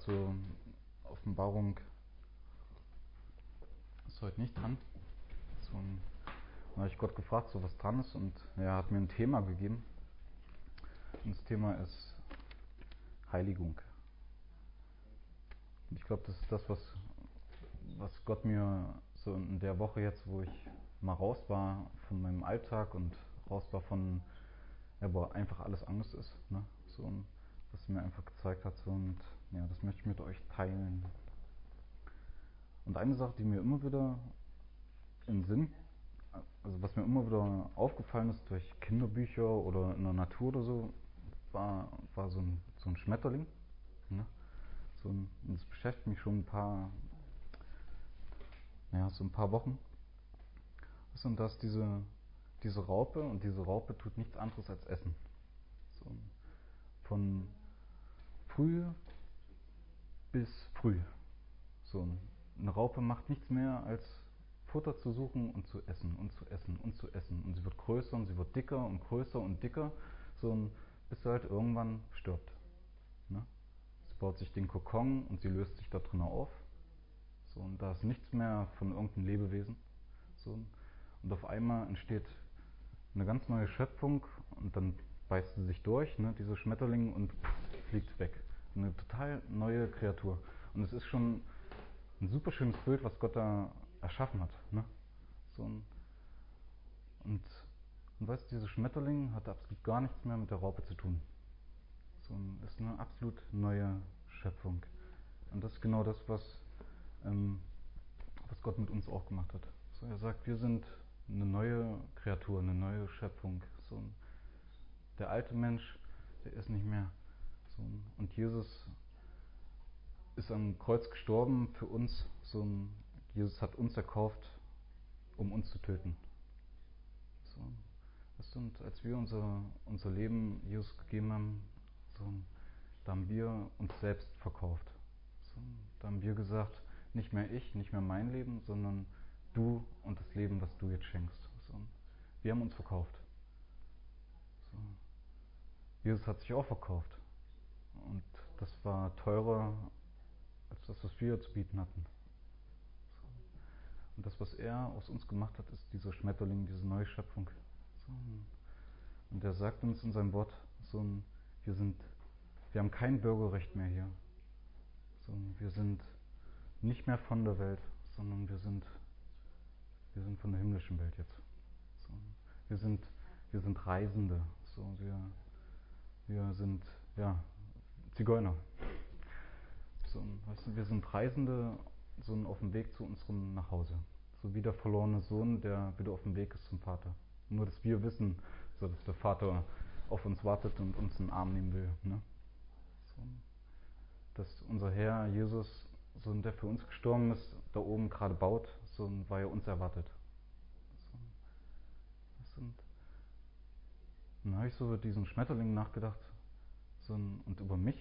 zur Offenbarung ist heute nicht dran. Da habe ich Gott gefragt, so was dran ist, und er hat mir ein Thema gegeben. Und das Thema ist Heiligung. Und ich glaube, das ist das, was Gott mir so in der Woche jetzt, wo ich mal raus war von meinem Alltag und raus war von, ja, wo einfach alles anders ist, ne? So, was er mir einfach gezeigt hat, so, und ja, das möchte ich mit euch teilen. Und eine Sache, die mir immer wieder in den Sinn, also was mir immer wieder aufgefallen ist durch Kinderbücher oder in der Natur oder so, war so ein Schmetterling, ne? Und das beschäftigt mich schon so ein paar Wochen. Und das ist diese Raupe, und diese Raupe tut nichts anderes als essen. So, von früh bis früh. So, eine Raupe macht nichts mehr als Futter zu suchen und zu essen und zu essen und zu essen. Und sie wird größer und sie wird dicker und größer und dicker, so, bis sie halt irgendwann stirbt. Ne? Sie baut sich den Kokon und sie löst sich da drinnen auf. So, und da ist nichts mehr von irgendeinem Lebewesen. So, und auf einmal entsteht eine ganz neue Schöpfung, und dann beißt sie sich durch, ne, diese Schmetterling, und fliegt weg. Eine total neue Kreatur. Und es ist schon ein super schönes Bild, was Gott da erschaffen hat. Ne? So und weißt du, dieser Schmetterling hat absolut gar nichts mehr mit der Raupe zu tun. So, ist eine absolut neue Schöpfung. Und das ist genau das, was Gott mit uns auch gemacht hat. So, er sagt, wir sind eine neue Kreatur, eine neue Schöpfung. So, der alte Mensch, der ist nicht mehr. So, und Jesus ist am Kreuz gestorben für uns. So, Jesus hat uns erkauft, um uns zu töten. So, und als wir unser Leben Jesus gegeben haben, so, da haben wir uns selbst verkauft. So, da haben wir gesagt, nicht mehr ich, nicht mehr mein Leben, sondern du und das Leben, was du jetzt schenkst. So, wir haben uns verkauft. So. Jesus hat sich auch verkauft. Und das war teurer als das, was wir zu bieten hatten. So. Und das, was er aus uns gemacht hat, ist dieser Schmetterling, diese neue Schöpfung. So. Und er sagt uns in seinem Wort, so, wir haben kein Bürgerrecht mehr hier. So, wir sind nicht mehr von der Welt, sondern wir sind von der himmlischen Welt jetzt. So, wir sind Reisende. So, wir sind, ja, Zigeuner. So, weißt du, wir sind Reisende, so auf dem Weg zu unserem Nachhause. So wie der verlorene Sohn, der wieder auf dem Weg ist zum Vater. Nur, dass wir wissen, so, dass der Vater auf uns wartet und uns in den Arm nehmen will. Ne? So, dass unser Herr Jesus, so, der für uns gestorben ist, da oben gerade baut, so, weil er uns erwartet. So, und dann habe ich so über diesen Schmetterling nachgedacht, so, und über mich.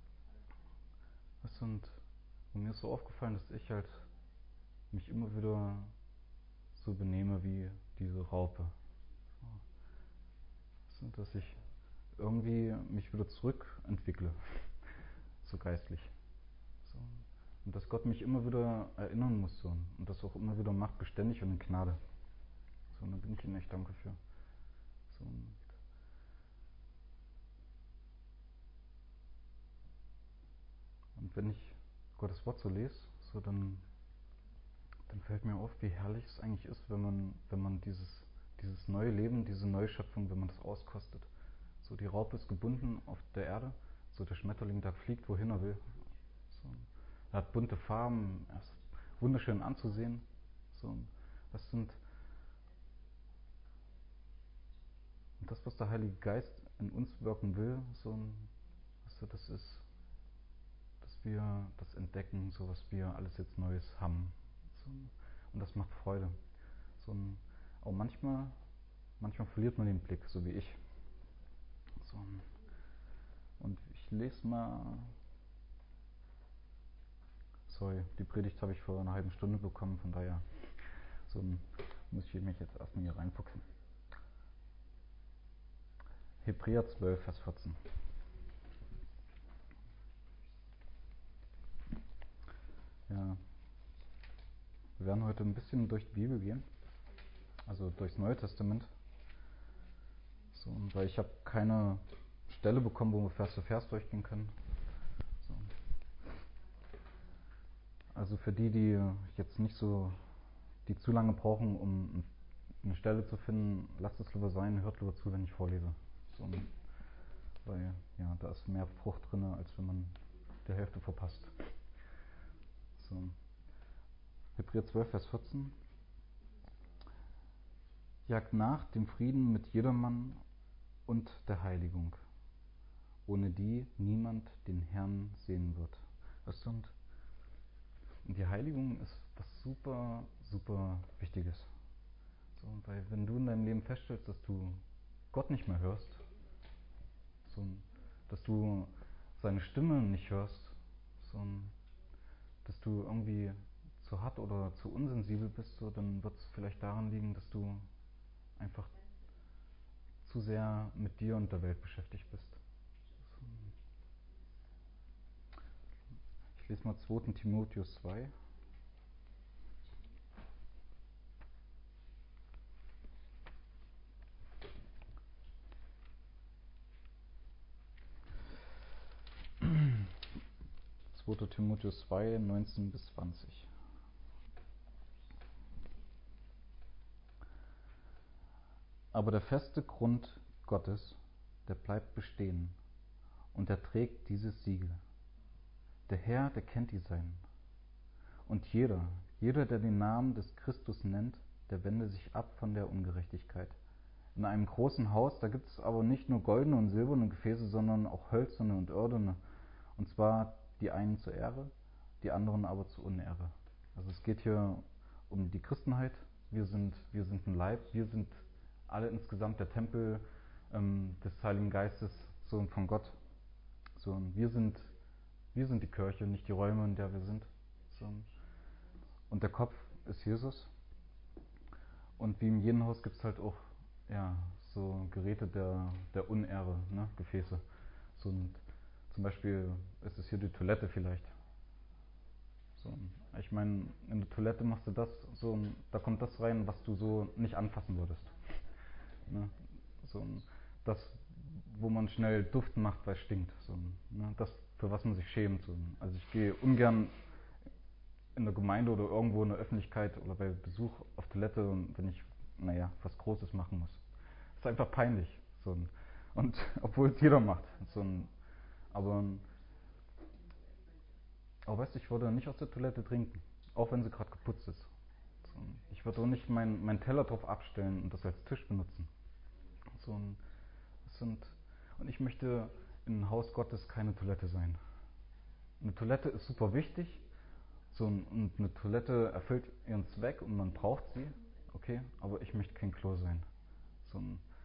Und mir ist so aufgefallen, dass ich halt mich immer wieder so benehme wie diese Raupe. So, dass ich irgendwie mich wieder zurückentwickle, so geistlich. So. Und dass Gott mich immer wieder erinnern muss, so, und das auch immer wieder macht, beständig und in Gnade. So, und da bin ich Ihnen echt dankbar für. So, und wenn ich Gottes Wort so lese, so, dann fällt mir auf, wie herrlich es eigentlich ist, wenn man dieses neue Leben, diese Neuschöpfung, wenn man das auskostet. So, die Raupe ist gebunden auf der Erde, so der Schmetterling da fliegt, wohin er will. So, er hat bunte Farben, er ist wunderschön anzusehen. So, das sind und das, was der Heilige Geist in uns wirken will, so, das ist, dass wir das entdecken, so was wir alles jetzt Neues haben. So, und das macht Freude. So, aber manchmal verliert man den Blick, so wie ich. So, und ich lese mal. Sorry, die Predigt habe ich vor einer halben Stunde bekommen, von daher so muss ich mich jetzt erstmal hier reinfuchsen. Hebräer 12, Vers 14. Wir werden heute ein bisschen durch die Bibel gehen, also durchs Neue Testament. So, weil ich habe keine Stelle bekommen, wo wir Vers für Vers durchgehen können. So. Also für die jetzt nicht so, die zu lange brauchen, um eine Stelle zu finden, lasst es lieber sein, hört lieber zu, wenn ich vorlese. So, weil ja, da ist mehr Frucht drin, als wenn man die Hälfte verpasst. So. Hebräer 12, Vers 14. Jagt nach dem Frieden mit jedermann und der Heiligung, ohne die niemand den Herrn sehen wird. Weißt du, und die Heiligung ist was super, super Wichtiges. So, weil wenn du in deinem Leben feststellst, dass du Gott nicht mehr hörst, so, dass du seine Stimme nicht hörst, so, dass du irgendwie zu hart oder zu unsensibel bist, so, dann wird es vielleicht daran liegen, dass du einfach zu sehr mit dir und der Welt beschäftigt bist. Ich lese mal 2. Timotheus 2. Timotheus 2, 19 bis 20. Aber der feste Grund Gottes, der bleibt bestehen und er trägt dieses Siegel. Der Herr, der kennt die Seinen. Und jeder, der den Namen des Christus nennt, der wende sich ab von der Ungerechtigkeit. In einem großen Haus, da gibt es aber nicht nur goldene und silberne Gefäße, sondern auch hölzerne und irdene. Und zwar die einen zur Ehre, die anderen aber zur Unehre. Also es geht hier um die Christenheit. Wir sind ein Leib, wir sind alle insgesamt der Tempel des Heiligen Geistes, so von Gott. So, und wir sind die Kirche, nicht die Räume, in der wir sind. So. Und der Kopf ist Jesus. Und wie in jedem Haus gibt es halt auch ja, so Geräte der Unehre, ne? Gefäße. So, und zum Beispiel ist es hier die Toilette vielleicht. So, ich meine, in der Toilette machst du das, so, da kommt das rein, was du so nicht anfassen würdest. Ne? So, das, wo man schnell Duft macht, weil es stinkt. So, ne? Das, für was man sich schämt. So. Also ich gehe ungern in der Gemeinde oder irgendwo in der Öffentlichkeit oder bei Besuch auf Toilette, wenn ich, was Großes machen muss. Das ist einfach peinlich. So. Und obwohl es jeder macht. So. Aber weißt du, ich würde nicht aus der Toilette trinken, auch wenn sie gerade geputzt ist. So. Ich würde auch nicht meinen Teller drauf abstellen und das als Tisch benutzen. So. Und ich möchte im Haus Gottes keine Toilette sein. Eine Toilette ist super wichtig, so, und eine Toilette erfüllt ihren Zweck und man braucht sie, okay, aber ich möchte kein Klo sein. So,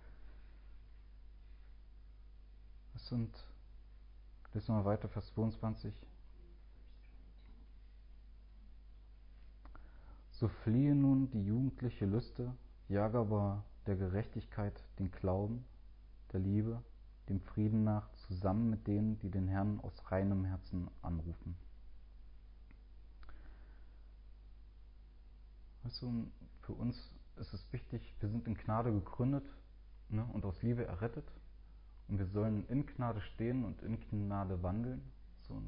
lesen wir mal weiter, Vers 22. So fliehe nun die jugendliche Lüste, jage aber der Gerechtigkeit den Glauben, der Liebe, dem Frieden nach, zusammen mit denen, die den Herrn aus reinem Herzen anrufen. Weißt du, für uns ist es wichtig, wir sind in Gnade gegründet, ne, und aus Liebe errettet. Und wir sollen in Gnade stehen und in Gnade wandeln. So.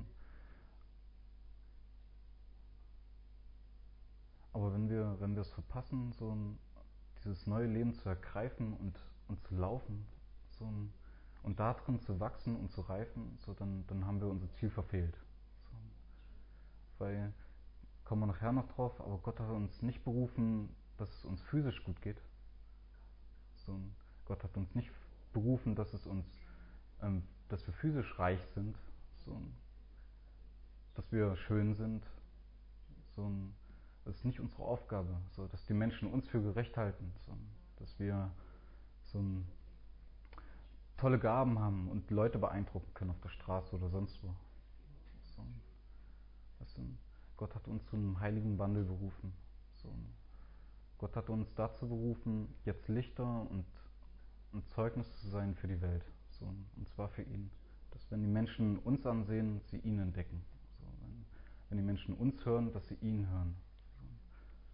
Aber wenn wir es verpassen, dieses neue Leben zu ergreifen und zu laufen, und da drin zu wachsen und zu reifen, dann haben wir unser Ziel verfehlt. So. Weil, kommen wir nachher noch drauf, aber Gott hat uns nicht berufen, dass es uns physisch gut geht. So. Gott hat uns nicht berufen, dass dass wir physisch reich sind, so, dass wir schön sind. So, das ist nicht unsere Aufgabe, so, dass die Menschen uns für gerecht halten, so, dass wir so tolle Gaben haben und Leute beeindrucken können auf der Straße oder sonst wo. So, weißt Gott hat uns zu einem heiligen Wandel berufen. So, Gott hat uns dazu berufen, jetzt Lichter und ein Zeugnis zu sein für die Welt. So, und zwar für ihn. Dass wenn die Menschen uns ansehen, sie ihn entdecken. So, wenn die Menschen uns hören, dass sie ihn hören. So.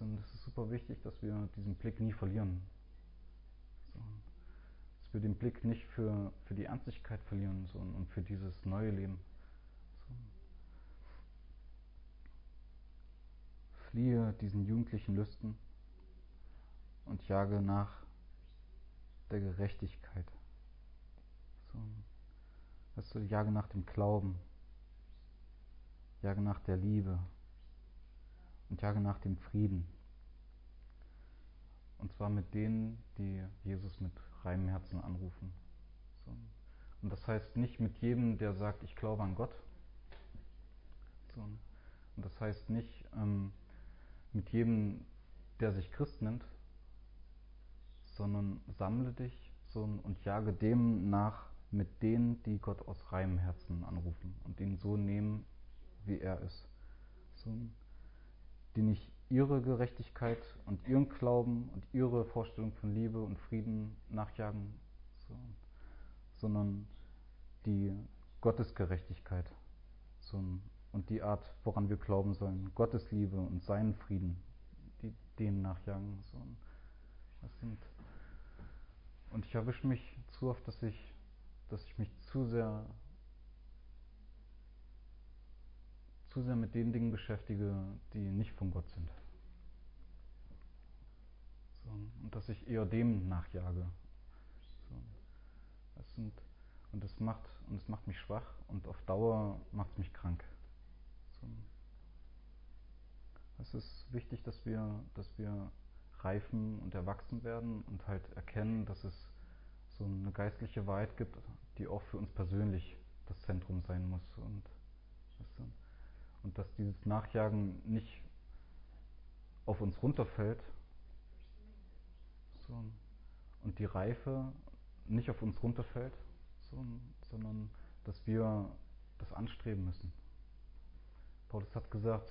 es ist super wichtig, dass wir diesen Blick nie verlieren. So, dass wir den Blick nicht für die Ernstigkeit verlieren und für dieses neue Leben. So. Fliehe diesen jugendlichen Lüsten und jage nach der Gerechtigkeit. So. Weißt du, jage nach dem Glauben, jage nach der Liebe und jage nach dem Frieden. Und zwar mit denen, die Jesus mit reinem Herzen anrufen. So. Und das heißt nicht mit jedem, der sagt, ich glaube an Gott. So. Und das heißt nicht mit jedem, der sich Christ nennt, sondern sammle dich und jage dem nach mit denen, die Gott aus reinem Herzen anrufen und ihn so nehmen, wie er ist. So, die nicht ihre Gerechtigkeit und ihren Glauben und ihre Vorstellung von Liebe und Frieden nachjagen, so, sondern die Gottesgerechtigkeit und die Art, woran wir glauben sollen, Gottes Liebe und seinen Frieden, die denen nachjagen. Und ich erwische mich zu oft, dass ich mich zu sehr mit den Dingen beschäftige, die nicht von Gott sind. So, und dass ich eher dem nachjage. So, und das macht mich schwach und auf Dauer macht es mich krank. So, es ist wichtig, dass wir reifen und erwachsen werden und halt erkennen, dass es so eine geistliche Wahrheit gibt, die auch für uns persönlich das Zentrum sein muss. Und dass dieses Nachjagen nicht auf uns runterfällt, so, und die Reife nicht auf uns runterfällt, so, sondern dass wir das anstreben müssen. Paulus hat gesagt,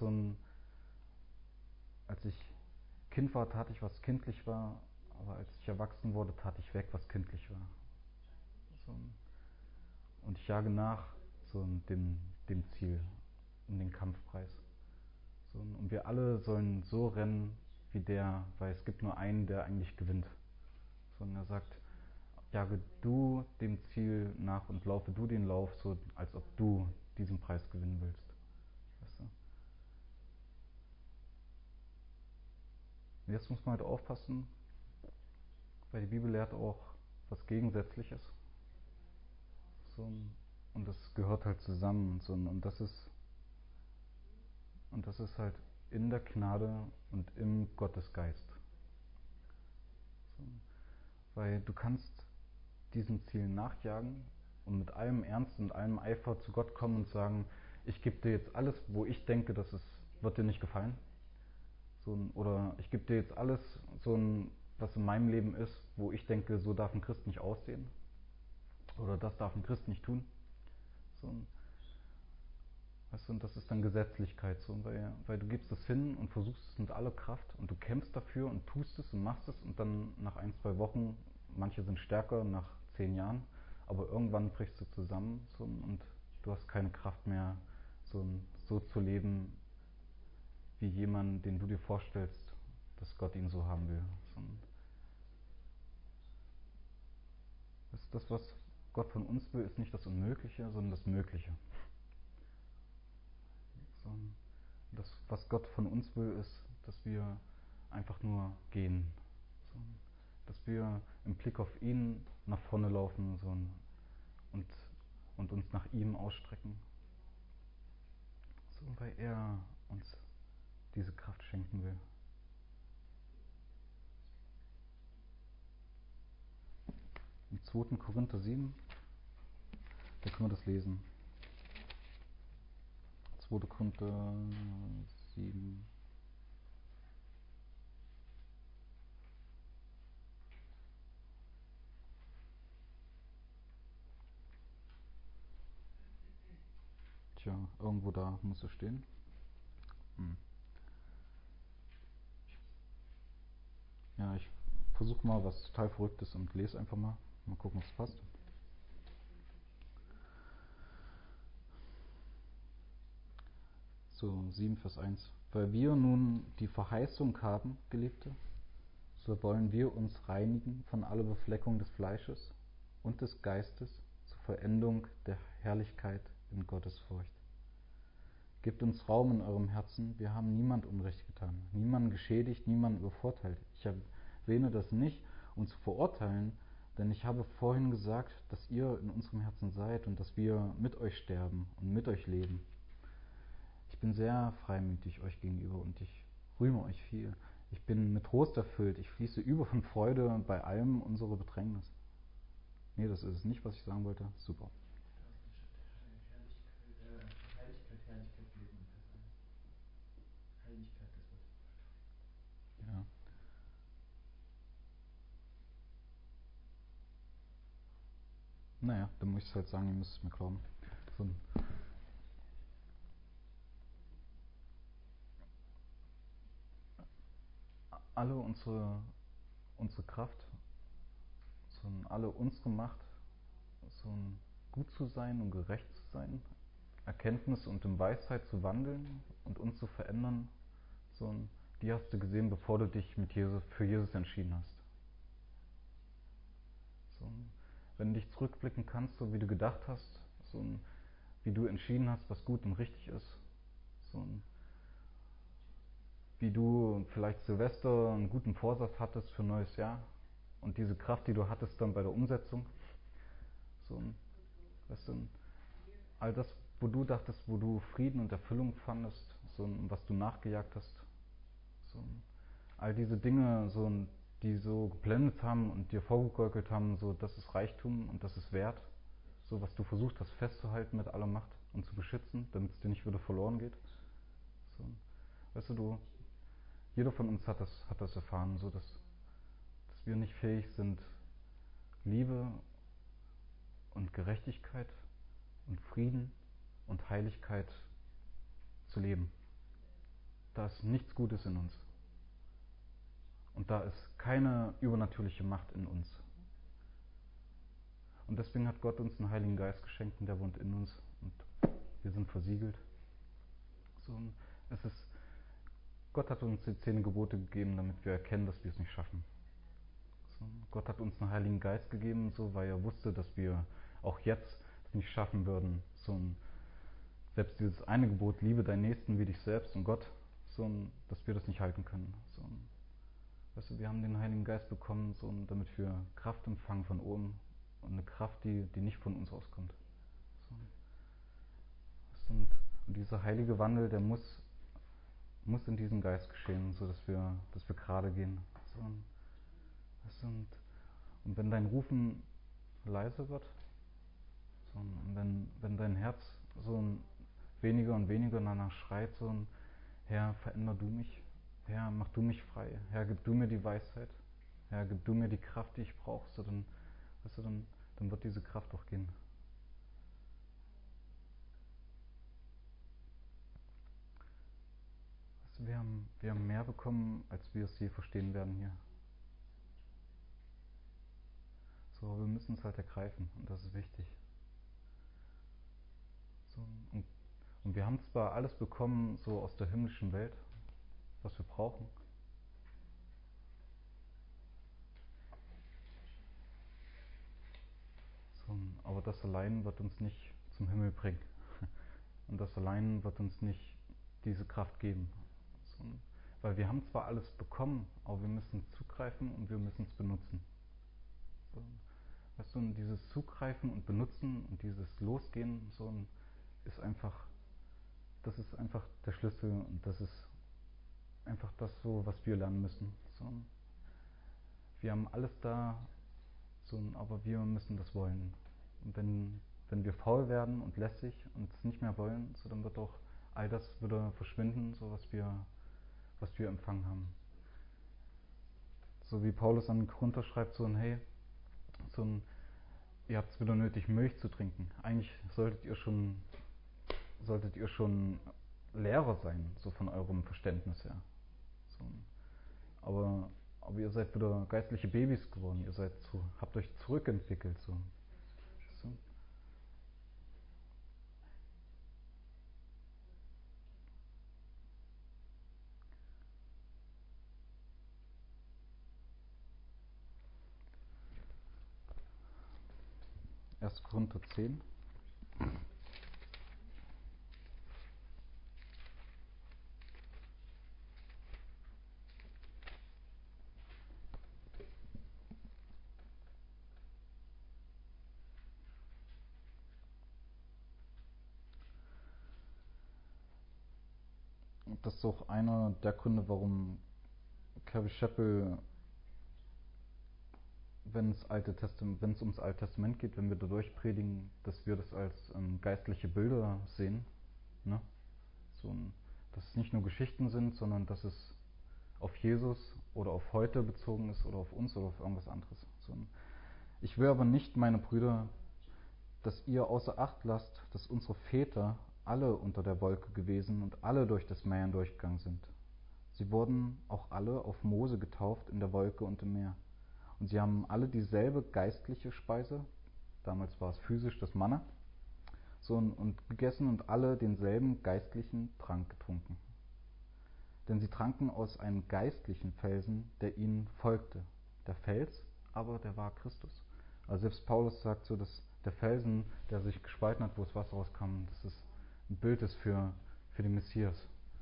als ich Kind war, tat ich, was kindlich war, aber als ich erwachsen wurde, tat ich weg, was kindlich war. So, und ich jage nach dem Ziel, um den Kampfpreis. So, und wir alle sollen so rennen wie der, weil es gibt nur einen, der eigentlich gewinnt. So, und er sagt, jage du dem Ziel nach und laufe du den Lauf, so als ob du diesen Preis gewinnen willst. Weißt du? Und jetzt muss man halt aufpassen, weil die Bibel lehrt auch was Gegensätzliches. So, und das gehört halt zusammen. Und das ist halt in der Gnade und im Gottesgeist. So, weil du kannst diesen Zielen nachjagen und mit allem Ernst und allem Eifer zu Gott kommen und sagen, ich gebe dir jetzt alles, wo ich denke, wird dir nicht gefallen. Oder ich gebe dir jetzt alles, was in meinem Leben ist, wo ich denke, so darf ein Christ nicht aussehen. Oder das darf ein Christ nicht tun. So, weißt du, und das ist dann Gesetzlichkeit, weil du gibst es hin und versuchst es mit aller Kraft und du kämpfst dafür und tust es und machst es und dann nach 1, 2 Wochen, manche sind stärker, nach 10 Jahren, aber irgendwann brichst du zusammen und du hast keine Kraft mehr, so zu leben wie jemand, den du dir vorstellst, dass Gott ihn so haben will. Das, was Gott von uns will, ist nicht das Unmögliche, sondern das Mögliche. Das, was Gott von uns will, ist, dass wir einfach nur gehen. Dass wir im Blick auf ihn nach vorne laufen und uns nach ihm ausstrecken. Weil er uns diese Kraft schenken will. Im 2. Korinther 7, da können wir das lesen. 2. Korinther 7. Tja, irgendwo da muss es stehen. Ja, ich versuche mal was total Verrücktes und lese einfach mal. Mal gucken, ob es passt. So 7 Vers 1. Weil wir nun die Verheißung haben, Geliebte, so wollen wir uns reinigen von aller Befleckung des Fleisches und des Geistes zur Vollendung der Herrlichkeit in Gottes Furcht. Gebt uns Raum in eurem Herzen, wir haben niemand Unrecht getan, niemanden geschädigt, niemanden übervorteilt. Ich erwähne das nicht, um zu verurteilen, denn ich habe vorhin gesagt, dass ihr in unserem Herzen seid und dass wir mit euch sterben und mit euch leben. Ich bin sehr freimütig euch gegenüber und ich rühme euch viel. Ich bin mit Trost erfüllt, ich fließe über von Freude bei allem unserer Bedrängnis. Nee, das ist es nicht, was ich sagen wollte. Super. Herrlichkeit leben in Vers 1. Heiligkeit, das wird. Ja. Naja, dann muss ich halt sagen, ihr müsst es mir glauben. So alle unsere Kraft, so alle unsere Macht, so gut zu sein und gerecht zu sein, Erkenntnis und in Weisheit zu wandeln und uns zu verändern, so die hast du gesehen, bevor du dich für Jesus entschieden hast. So, wenn du dich zurückblicken kannst, so wie du gedacht hast, so wie du entschieden hast, was gut und richtig ist, so wie du vielleicht Silvester einen guten Vorsatz hattest für ein neues Jahr und diese Kraft, die du hattest dann bei der Umsetzung, so, weißt du, all das, wo du dachtest, wo du Frieden und Erfüllung fandest, so, was du nachgejagt hast, so, all diese Dinge, so, die so geblendet haben und dir vorgegaukelt haben, so, das ist Reichtum und das ist Wert, so, was du versucht hast festzuhalten mit aller Macht und zu beschützen, damit es dir nicht wieder verloren geht. So, weißt du, jeder von uns hat das erfahren, so, dass wir nicht fähig sind, Liebe und Gerechtigkeit und Frieden und Heiligkeit zu leben. Da ist nichts Gutes in uns. Und da ist keine übernatürliche Macht in uns. Und deswegen hat Gott uns einen Heiligen Geist geschenkt und der wohnt in uns und wir sind versiegelt. So, Gott hat uns die 10 Gebote gegeben, damit wir erkennen, dass wir es nicht schaffen. So, Gott hat uns einen Heiligen Geist gegeben, so, weil er wusste, dass wir auch jetzt es nicht schaffen würden. So, selbst dieses eine Gebot, liebe deinen Nächsten wie dich selbst und Gott, so, dass wir das nicht halten können. So, weißt du, wir haben den Heiligen Geist bekommen, so, damit wir Kraft empfangen von oben und eine Kraft, die nicht von uns auskommt. So, weißt du, und dieser heilige Wandel, der muss in diesem Geist geschehen, so dass wir gerade gehen. So, weißt du, und wenn dein Rufen leise wird, so, und wenn dein Herz so weniger und weniger danach schreit, so ein Herr, veränder du mich, Herr, mach du mich frei, Herr, gib du mir die Weisheit, Herr, gib du mir die Kraft, die ich brauche, so, dann, weißt du, dann wird diese Kraft auch gehen. Weißt du, wir haben mehr bekommen, als wir es je verstehen werden hier. So, wir müssen es halt ergreifen und das ist wichtig. So, und wir haben zwar alles bekommen, so aus der himmlischen Welt, was wir brauchen, so, aber das allein wird uns nicht zum Himmel bringen. Und das allein wird uns nicht diese Kraft geben. So, weil wir haben zwar alles bekommen, aber wir müssen zugreifen und wir müssen es benutzen. So, weißt du, und dieses Zugreifen und Benutzen und dieses Losgehen, so das ist einfach der Schlüssel und das ist einfach das so, was wir lernen müssen. So, wir haben alles da, so, aber wir müssen das wollen. Und wenn wir faul werden und lässig und es nicht mehr wollen, so, dann wird auch all das wieder verschwinden, so was wir empfangen haben. So wie Paulus an Korinther schreibt, so ein hey, so ein, ihr habt es wieder nötig, Milch zu trinken. Eigentlich solltet ihr schon Lehrer sein, so von eurem Verständnis her. So, aber ihr seid wieder geistliche Babys geworden, habt euch zurückentwickelt. So. So. 1. Korinther 10. Das ist auch einer der Gründe, warum Calvary Chapel, wenn es ums Alte Testament geht, wenn wir dadurch predigen, dass wir das als geistliche Bilder sehen. Ne? Dass es nicht nur Geschichten sind, sondern dass es auf Jesus oder auf heute bezogen ist oder auf uns oder auf irgendwas anderes. Ich will aber nicht, meine Brüder, dass ihr außer Acht lasst, dass unsere Väter alle unter der Wolke gewesen und alle durch das Meer hindurchgegangen sind. Sie wurden auch alle auf Mose getauft in der Wolke und im Meer. Und sie haben alle dieselbe geistliche Speise, damals war es physisch das Manna, und gegessen und alle denselben geistlichen Trank getrunken. Denn sie tranken aus einem geistlichen Felsen, der ihnen folgte. Der Fels aber, der war Christus. Also selbst Paulus sagt so, dass der Felsen, der sich gespalten hat, wo das Wasser rauskam, dass es ein Bild ist für den Messias.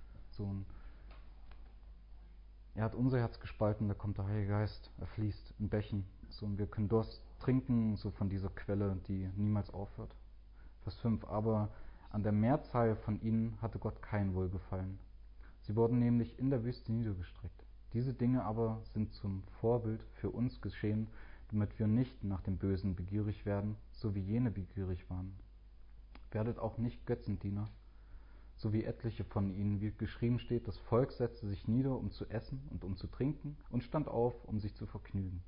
Er hat unser Herz gespalten, da kommt der Heilige Geist, er fließt in Bächen. Und wir können Durst trinken, so von dieser Quelle, die niemals aufhört. Vers 5. Aber an der Mehrzahl von ihnen hatte Gott kein Wohlgefallen. Sie wurden nämlich in der Wüste niedergestreckt. Diese Dinge aber sind zum Vorbild für uns geschehen, damit wir nicht nach dem Bösen begierig werden, so wie jene begierig waren. Werdet auch nicht Götzendiener, so wie etliche von ihnen, wie geschrieben steht, das Volk setzte sich nieder, um zu essen und um zu trinken, und stand auf, um sich zu vergnügen.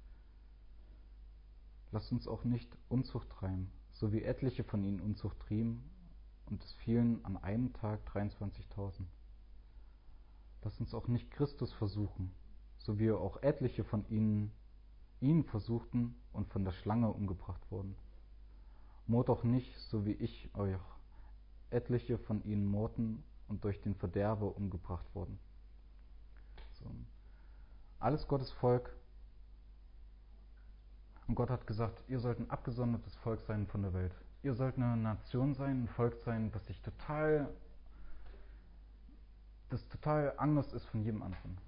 Lasst uns auch nicht Unzucht treiben, so wie etliche von ihnen Unzucht trieben, und es fielen an einem Tag 23.000. Lasst uns auch nicht Christus versuchen, so wie auch etliche von ihnen ihn versuchten und von der Schlange umgebracht wurden. Murrt auch nicht, so wie ich euch. Etliche von ihnen murrten und durch den Verderber umgebracht wurden. Alles Gottes Volk. Und Gott hat gesagt, ihr sollt ein abgesondertes Volk sein von der Welt. Ihr sollt eine Nation sein, ein Volk sein, das total anders ist von jedem anderen.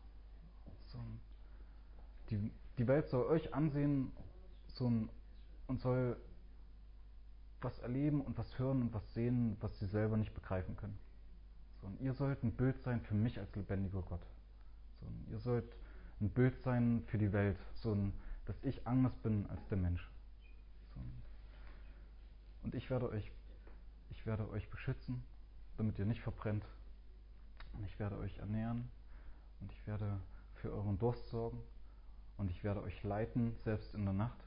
Die Welt soll euch ansehen und soll was erleben und was hören und was sehen, was sie selber nicht begreifen können. Und ihr sollt ein Bild sein für mich als lebendiger Gott. Ihr sollt ein Bild sein für die Welt, dass ich anders bin als der Mensch. Und ich werde euch beschützen, damit ihr nicht verbrennt. Und ich werde euch ernähren und ich werde für euren Durst sorgen und ich werde euch leiten, selbst in der Nacht.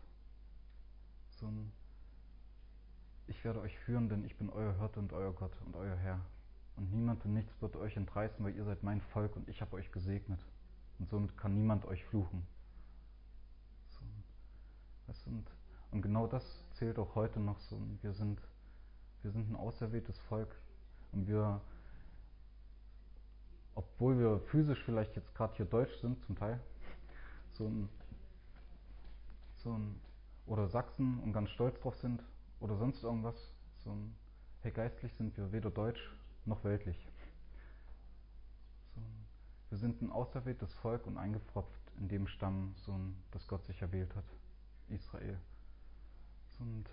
Ich werde euch führen, denn ich bin euer Hirte und euer Gott und euer Herr. Und niemand und nichts wird euch entreißen, weil ihr seid mein Volk und ich habe euch gesegnet. Und somit kann niemand euch fluchen. Und genau das zählt auch heute noch so. Wir sind ein auserwähltes Volk. Und obwohl wir physisch vielleicht jetzt gerade hier deutsch sind, zum Teil, oder Sachsen und ganz stolz drauf sind, oder sonst irgendwas, hey, geistlich sind wir weder deutsch noch weltlich. Wir sind ein auserwähltes Volk und eingepfropft in dem Stamm, das Gott sich erwählt hat, Israel. Und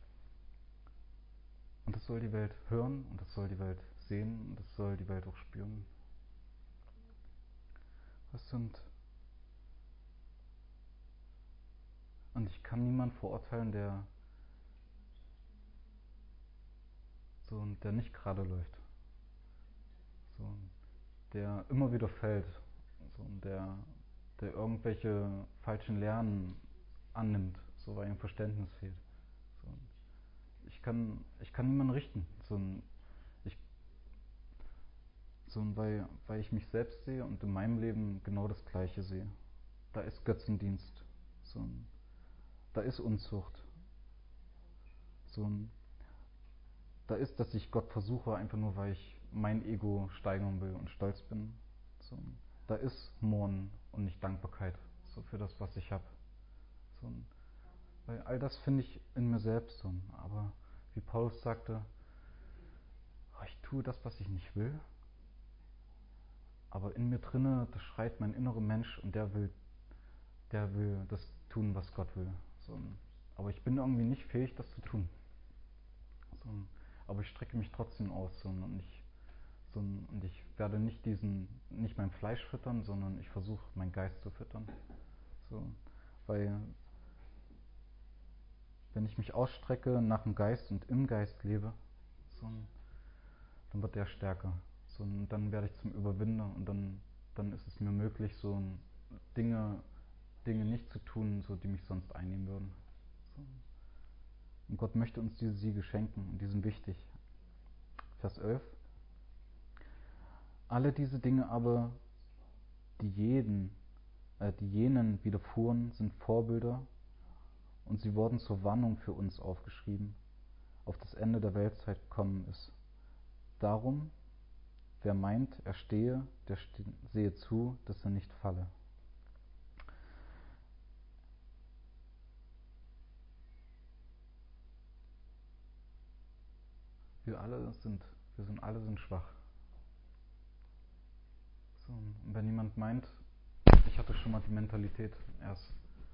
das soll die Welt hören und das soll die Welt sehen und das soll die Welt auch spüren. Und ich kann niemanden verurteilen, der nicht gerade läuft. Der immer wieder fällt. Der irgendwelche falschen Lehren annimmt, weil ihm Verständnis fehlt. Ich kann niemanden richten, weil ich mich selbst sehe und in meinem Leben genau das Gleiche sehe. Da ist Götzendienst, da ist Unzucht, da ist, dass ich Gott versuche, einfach nur, weil ich mein Ego steigern will und stolz bin. Da ist Murren und nicht Dankbarkeit für das, was ich habe. Weil all das finde ich in mir selbst so. Aber wie Paulus sagte, ich tue das, was ich nicht will, aber in mir drinne, das schreit mein innerer Mensch und der will das tun, was Gott will. So, aber ich bin irgendwie nicht fähig, das zu tun. So, aber ich strecke mich trotzdem aus und ich werde nicht mein Fleisch füttern, sondern ich versuche meinen Geist zu füttern. So, weil wenn ich mich ausstrecke nach dem Geist und im Geist lebe, so, dann wird der stärker. So, und dann werde ich zum Überwinder und dann ist es mir möglich, Dinge, Dinge nicht zu tun, so, die mich sonst einnehmen würden. So. Und Gott möchte uns diese Siege schenken und die sind wichtig. Vers 11. Alle diese Dinge aber, die jenen widerfuhren, sind Vorbilder und sie wurden zur Warnung für uns aufgeschrieben, auf das Ende der Weltzeit gekommen ist. Darum, wer meint, er stehe, der sehe zu, dass er nicht falle. Wir alle sind schwach. So, und wenn jemand meint, ich hatte schon mal die Mentalität, erst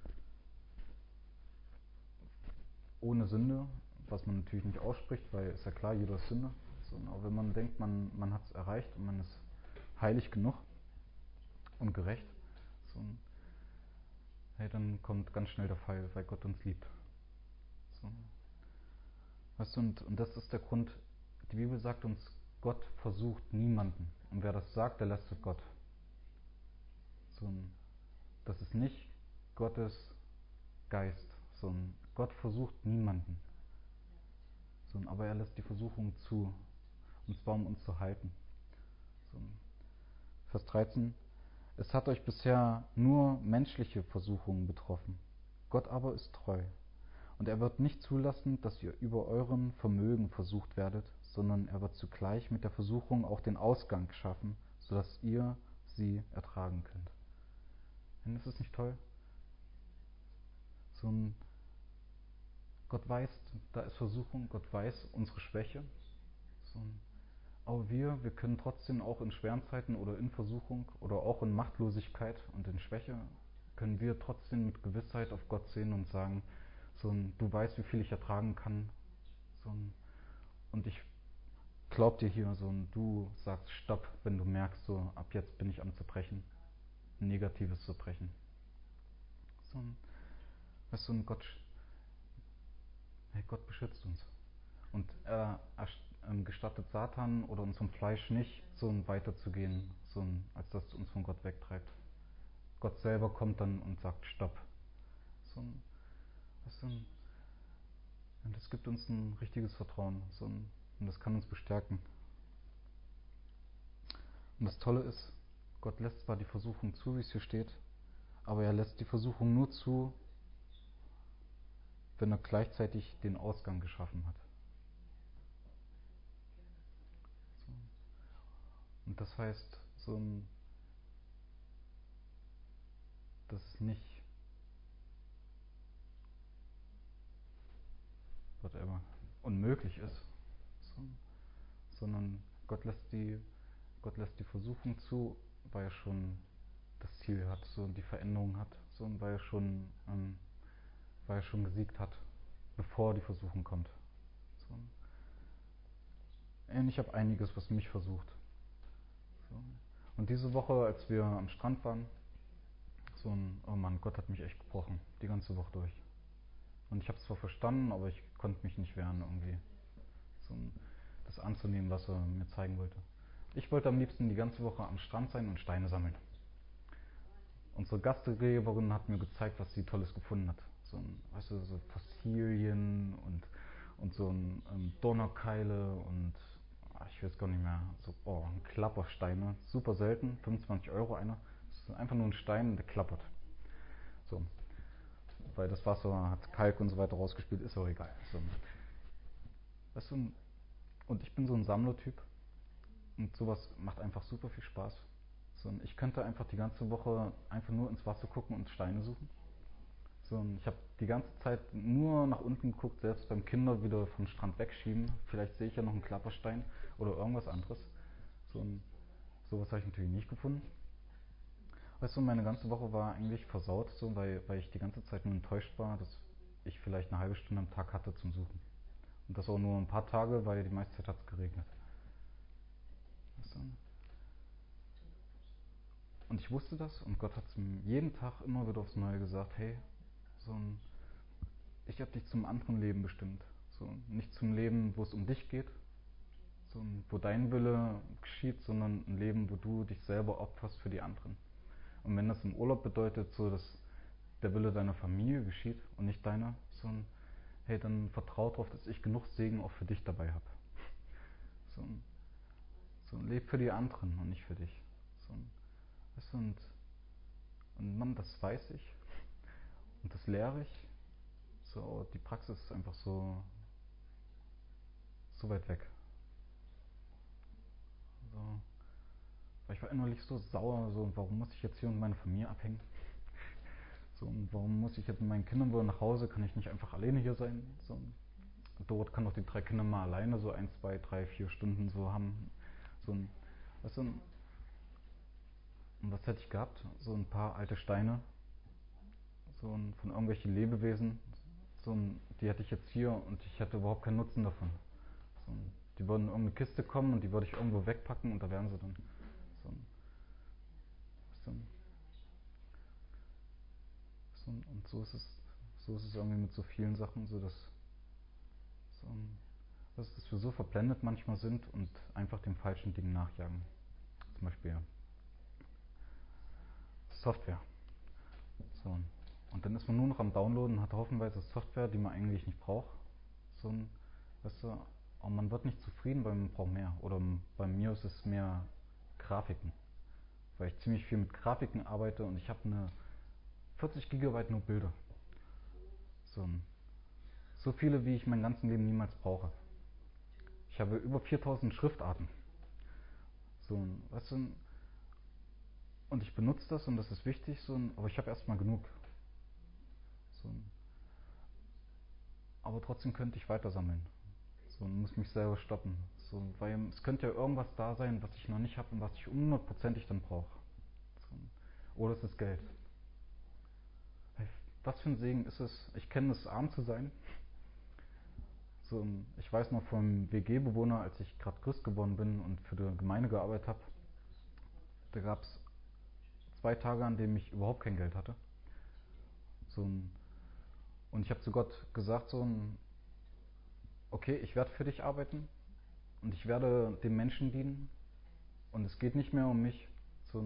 ohne Sünde, was man natürlich nicht ausspricht, weil ist ja klar, jeder ist Sünder. So, aber wenn man denkt, man hat es erreicht und man ist heilig genug und gerecht, so, hey, dann kommt ganz schnell der Fall, weil Gott uns liebt. So. Weißt du, und das ist der Grund, die Bibel sagt uns, Gott versucht niemanden. Und wer das sagt, der lästert Gott. So, das ist nicht Gottes Geist. So, Gott versucht niemanden. So, aber er lässt die Versuchung zu. Und zwar um uns zu halten. So, Vers 13. Es hat euch bisher nur menschliche Versuchungen betroffen. Gott aber ist treu. Und er wird nicht zulassen, dass ihr über eurem Vermögen versucht werdet, sondern er wird zugleich mit der Versuchung auch den Ausgang schaffen, sodass ihr sie ertragen könnt. Und ist es nicht toll? So ein Gott weiß, da ist Versuchung, Gott weiß unsere Schwäche. So ein, aber wir können trotzdem auch in schweren Zeiten oder in Versuchung oder auch in Machtlosigkeit und in Schwäche, können wir trotzdem mit Gewissheit auf Gott sehen und sagen, du weißt, wie viel ich ertragen kann. Und ich glaub dir hier, du sagst Stopp, wenn du merkst, ab jetzt bin ich am Zerbrechen. Negatives Zerbrechen. Weißt du, Gott beschützt uns. Und er gestattet Satan oder unserem Fleisch nicht, weiterzugehen, als das uns von Gott wegtreibt. Gott selber kommt dann und sagt Stopp. Weißt du, und das gibt uns ein richtiges Vertrauen. Und das kann uns bestärken. Und das Tolle ist, Gott lässt zwar die Versuchung zu, wie es hier steht, aber er lässt die Versuchung nur zu, wenn er gleichzeitig den Ausgang geschaffen hat. Und das heißt, dass es nicht whatever, unmöglich ist, sondern Gott lässt die Versuchung zu, weil er schon das Ziel hat, die Veränderung hat, und weil er schon gesiegt hat, bevor die Versuchung kommt. Ich habe einiges, was mich versucht. Und diese Woche, als wir am Strand waren, oh Mann, Gott hat mich echt gebrochen, die ganze Woche durch. Und ich habe es zwar verstanden, aber ich konnte mich nicht wehren, irgendwie das anzunehmen, was er mir zeigen wollte. Ich wollte am liebsten die ganze Woche am Strand sein und Steine sammeln. Unsere Gastgeberin hat mir gezeigt, was sie Tolles gefunden hat. So Fossilien und Donnerkeile und ich weiß gar nicht mehr, Klappersteine, super selten, 25 Euro einer. Das ist einfach nur ein Stein, der klappert. So, weil das Wasser hat Kalk und so weiter rausgespült, ist auch egal. Weißt du, und ich bin so ein Sammlertyp und sowas macht einfach super viel Spaß. Und ich könnte einfach die ganze Woche einfach nur ins Wasser gucken und Steine suchen. So, und ich habe die ganze Zeit nur nach unten geguckt, selbst beim Kinder wieder vom Strand wegschieben. Vielleicht sehe ich ja noch einen Klapperstein oder irgendwas anderes. So, sowas habe ich natürlich nicht gefunden. Weißt du, meine ganze Woche war eigentlich versaut, so, weil ich die ganze Zeit nur enttäuscht war, dass ich vielleicht eine halbe Stunde am Tag hatte zum Suchen. Und das auch nur ein paar Tage, weil die meiste Zeit hat es geregnet. Weißt du? Und ich wusste das und Gott hat es mir jeden Tag immer wieder aufs Neue gesagt, hey, so ein, ich habe dich zum anderen Leben bestimmt. So, nicht zum Leben, wo es um dich geht, so, wo dein Wille geschieht, sondern ein Leben, wo du dich selber opferst für die anderen. Und wenn das im Urlaub bedeutet, so dass der Wille deiner Familie geschieht und nicht deiner, so ein, hey, dann vertrau darauf, dass ich genug Segen auch für dich dabei habe. So, leb für die anderen und nicht für dich. So, weißt du, und Mann, das weiß ich und das lehre ich. So, die Praxis ist einfach so weit weg. So, weil ich war innerlich so sauer, so, warum muss ich jetzt hier mit meiner Familie abhängen? So, und warum muss ich jetzt mit meinen Kindern wieder nach Hause? Kann ich nicht einfach alleine hier sein? So, dort kann doch die 3 Kinder mal alleine so 1, 2, 3, 4 Stunden so haben. So ein, weißt du, und was hätte ich gehabt? So ein paar alte Steine, so ein, von irgendwelchen Lebewesen. So ein, die hätte ich jetzt hier und ich hätte überhaupt keinen Nutzen davon. So ein, die würden in irgendeine Kiste kommen und die würde ich irgendwo wegpacken und da wären sie dann. So ein, so ein, und so ist es irgendwie mit so vielen Sachen, so dass, so ein, dass wir so verblendet manchmal sind und einfach den falschen Dingen nachjagen. Zum Beispiel Software. So. Und dann ist man nur noch am Downloaden und hat haufenweise Software, die man eigentlich nicht braucht. So ein, weißt du, und man wird nicht zufrieden, weil man braucht mehr. Oder bei mir ist es mehr Grafiken. Weil ich ziemlich viel mit Grafiken arbeite und ich habe eine 40 Gigabyte nur Bilder. So, so viele, wie ich mein ganzes Leben niemals brauche. Ich habe über 4000 Schriftarten. So, weißt du, und ich benutze das und das ist wichtig, so, aber ich habe erstmal genug. So, aber trotzdem könnte ich weiter sammeln. So, und muss mich selber stoppen. So, weil es könnte ja irgendwas da sein, was ich noch nicht habe und was ich hundertprozentig dann brauche. So, oder es ist Geld. Was für ein Segen ist es? Ich kenne es, arm zu sein. So, ich weiß noch vom WG-Bewohner, als ich gerade Christ geworden bin und für die Gemeinde gearbeitet habe, da gab es 2 Tage, an denen ich überhaupt kein Geld hatte. So, und ich habe zu Gott gesagt, so, okay, ich werde für dich arbeiten und ich werde den Menschen dienen und es geht nicht mehr um mich. So,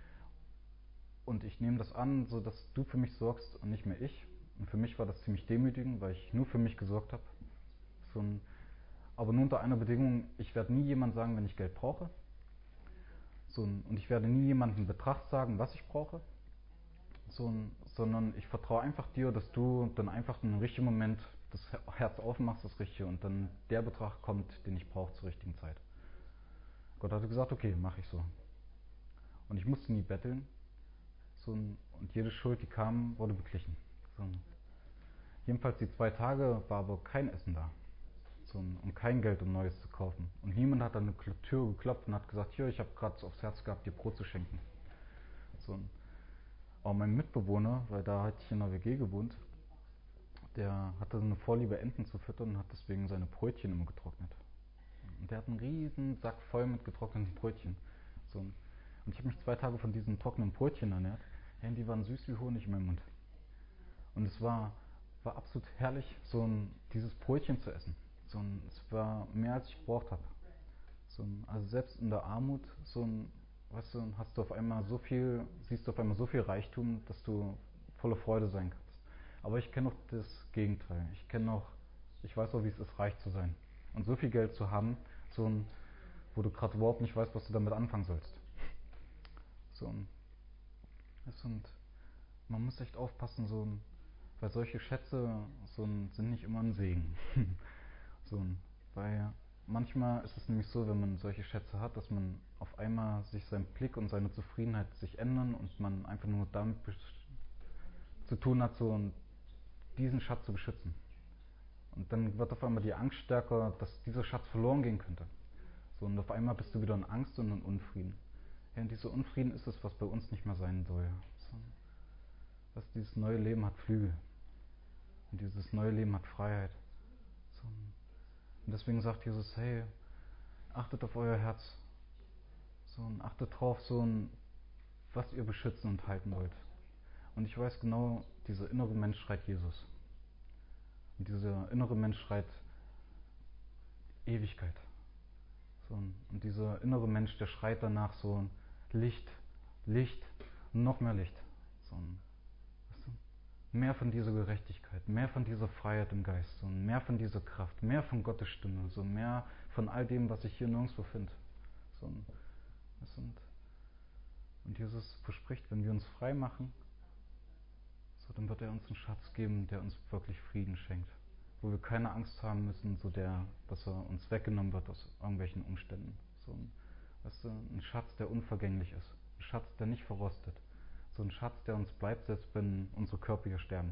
und ich nehme das an, so dass du für mich sorgst und nicht mehr ich. Und für mich war das ziemlich demütigend, weil ich nur für mich gesorgt habe. So, aber nur unter einer Bedingung, ich werde nie jemand sagen, wenn ich Geld brauche. So, und ich werde nie jemandem in Betracht sagen, was ich brauche. So, sondern ich vertraue einfach dir, dass du dann einfach in einem richtigen Moment das Herz aufmachst, das Richtige, und dann der Betrag kommt, den ich brauche zur richtigen Zeit. Gott hatte gesagt, okay, mache ich so. Und ich musste nie betteln. So, und jede Schuld, die kam, wurde beglichen. So, jedenfalls die 2 Tage war aber kein Essen da. So, und kein Geld, um Neues zu kaufen. Und niemand hat an eine Tür geklopft und hat gesagt, hier, ich habe gerade aufs Herz gehabt, dir Brot zu schenken. So, aber mein Mitbewohner, weil da hatte ich in einer WG gewohnt, der hatte eine Vorliebe, Enten zu füttern und hat deswegen seine Brötchen immer getrocknet. Und der hat einen riesen Sack voll mit getrockneten Brötchen. So, und ich habe mich 2 Tage von diesen trockenen Brötchen ernährt. Ja, die waren süß wie Honig in meinem Mund. Und es war absolut herrlich, dieses Brötchen zu essen. Es war mehr, als ich gebraucht habe. Also selbst in der Armut, weißt du, hast du auf einmal so viel, siehst du auf einmal so viel Reichtum, dass du voller Freude sein kannst. Aber ich kenne auch das Gegenteil. Ich weiß auch, wie es ist, reich zu sein. Und so viel Geld zu haben, wo du gerade überhaupt nicht weißt, was du damit anfangen sollst. So, weißt du, und man muss echt aufpassen, weil solche Schätze sind nicht immer ein Segen. so, weil manchmal ist es nämlich so, wenn man solche Schätze hat, dass man auf einmal sich sein Blick und seine Zufriedenheit sich ändern und man einfach nur damit zu tun hat, diesen Schatz zu beschützen. Und dann wird auf einmal die Angst stärker, dass dieser Schatz verloren gehen könnte. So, und auf einmal bist du wieder in Angst und in Unfrieden. Ja, und dieser Unfrieden ist es, was bei uns nicht mehr sein soll. So, dass dieses neue Leben hat Flügel. Und dieses neue Leben hat Freiheit. So, und deswegen sagt Jesus, hey, achtet auf euer Herz. So, und achtet drauf, was ihr beschützen und halten wollt. Und ich weiß genau, dieser innere Mensch schreit Jesus. Und dieser innere Mensch schreit Ewigkeit. So, und dieser innere Mensch, der schreit danach so Licht, Licht, noch mehr Licht. So, weißt du, mehr von dieser Gerechtigkeit, mehr von dieser Freiheit im Geist, so, mehr von dieser Kraft, mehr von Gottes Stimme, so mehr von all dem, was ich hier nirgendwo finde. So, und Jesus verspricht, wenn wir uns frei machen, so, dann wird er uns einen Schatz geben, der uns wirklich Frieden schenkt. Wo wir keine Angst haben müssen, dass er uns weggenommen wird aus irgendwelchen Umständen. So ein Schatz, der unvergänglich ist. Ein Schatz, der nicht verrostet. So ein Schatz, der uns bleibt, selbst wenn unsere Körper hier sterben.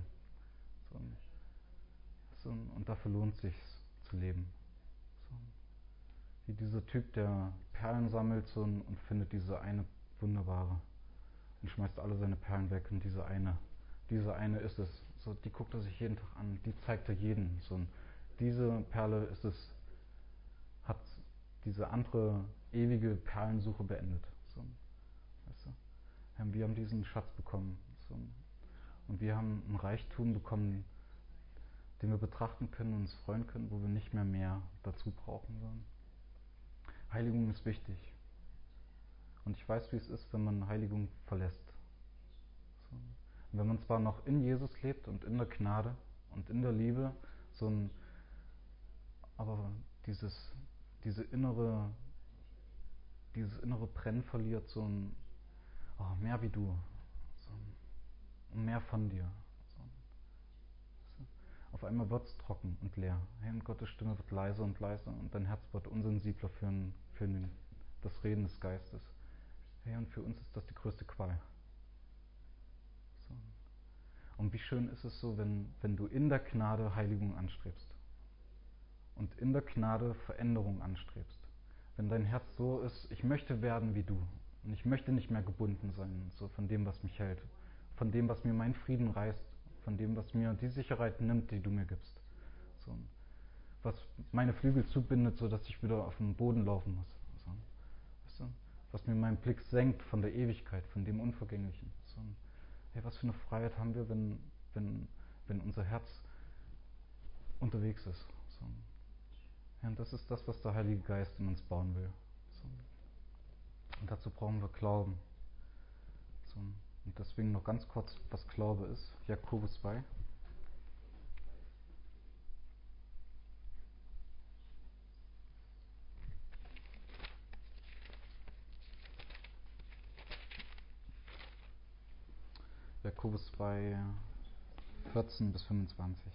Und dafür lohnt es sich zu leben. So, wie dieser Typ, der Perlen sammelt und findet diese eine wunderbare. Und schmeißt alle seine Perlen weg und diese eine ist es. So, die guckt er sich jeden Tag an, die zeigt er jedem. So, diese Perle ist es, hat diese andere ewige Perlensuche beendet. So, weißt du? Wir haben diesen Schatz bekommen. So, und wir haben ein Reichtum bekommen, den wir betrachten können und uns freuen können, wo wir nicht mehr dazu brauchen. So. Heiligung ist wichtig. Und ich weiß, wie es ist, wenn man Heiligung verlässt. So. Und wenn man zwar noch in Jesus lebt und in der Gnade und in der Liebe, aber dieses innere Brennen verliert, mehr wie du, und mehr von dir. So. Auf einmal wird es trocken und leer. Hey, und Gottes Stimme wird leiser und leiser und dein Herz wird unsensibler für das Reden des Geistes. Hey, und für uns ist das die größte Qual. So. Und wie schön ist es so, wenn du in der Gnade Heiligung anstrebst und in der Gnade Veränderung anstrebst. Wenn dein Herz so ist, ich möchte werden wie du und ich möchte nicht mehr gebunden sein, so von dem, was mich hält, von dem, was mir meinen Frieden reißt, von dem, was mir die Sicherheit nimmt, die du mir gibst, so, was meine Flügel zubindet, sodass ich wieder auf den Boden laufen muss, so, weißt du? Was mir meinen Blick senkt von der Ewigkeit, von dem Unvergänglichen. So, hey, was für eine Freiheit haben wir, wenn unser Herz unterwegs ist. So. Ja, und das ist das, was der Heilige Geist in uns bauen will. So. Und dazu brauchen wir Glauben. So. Und deswegen noch ganz kurz, was Glaube ist. Jakobus 2. Jakobus 2, 14 bis 25.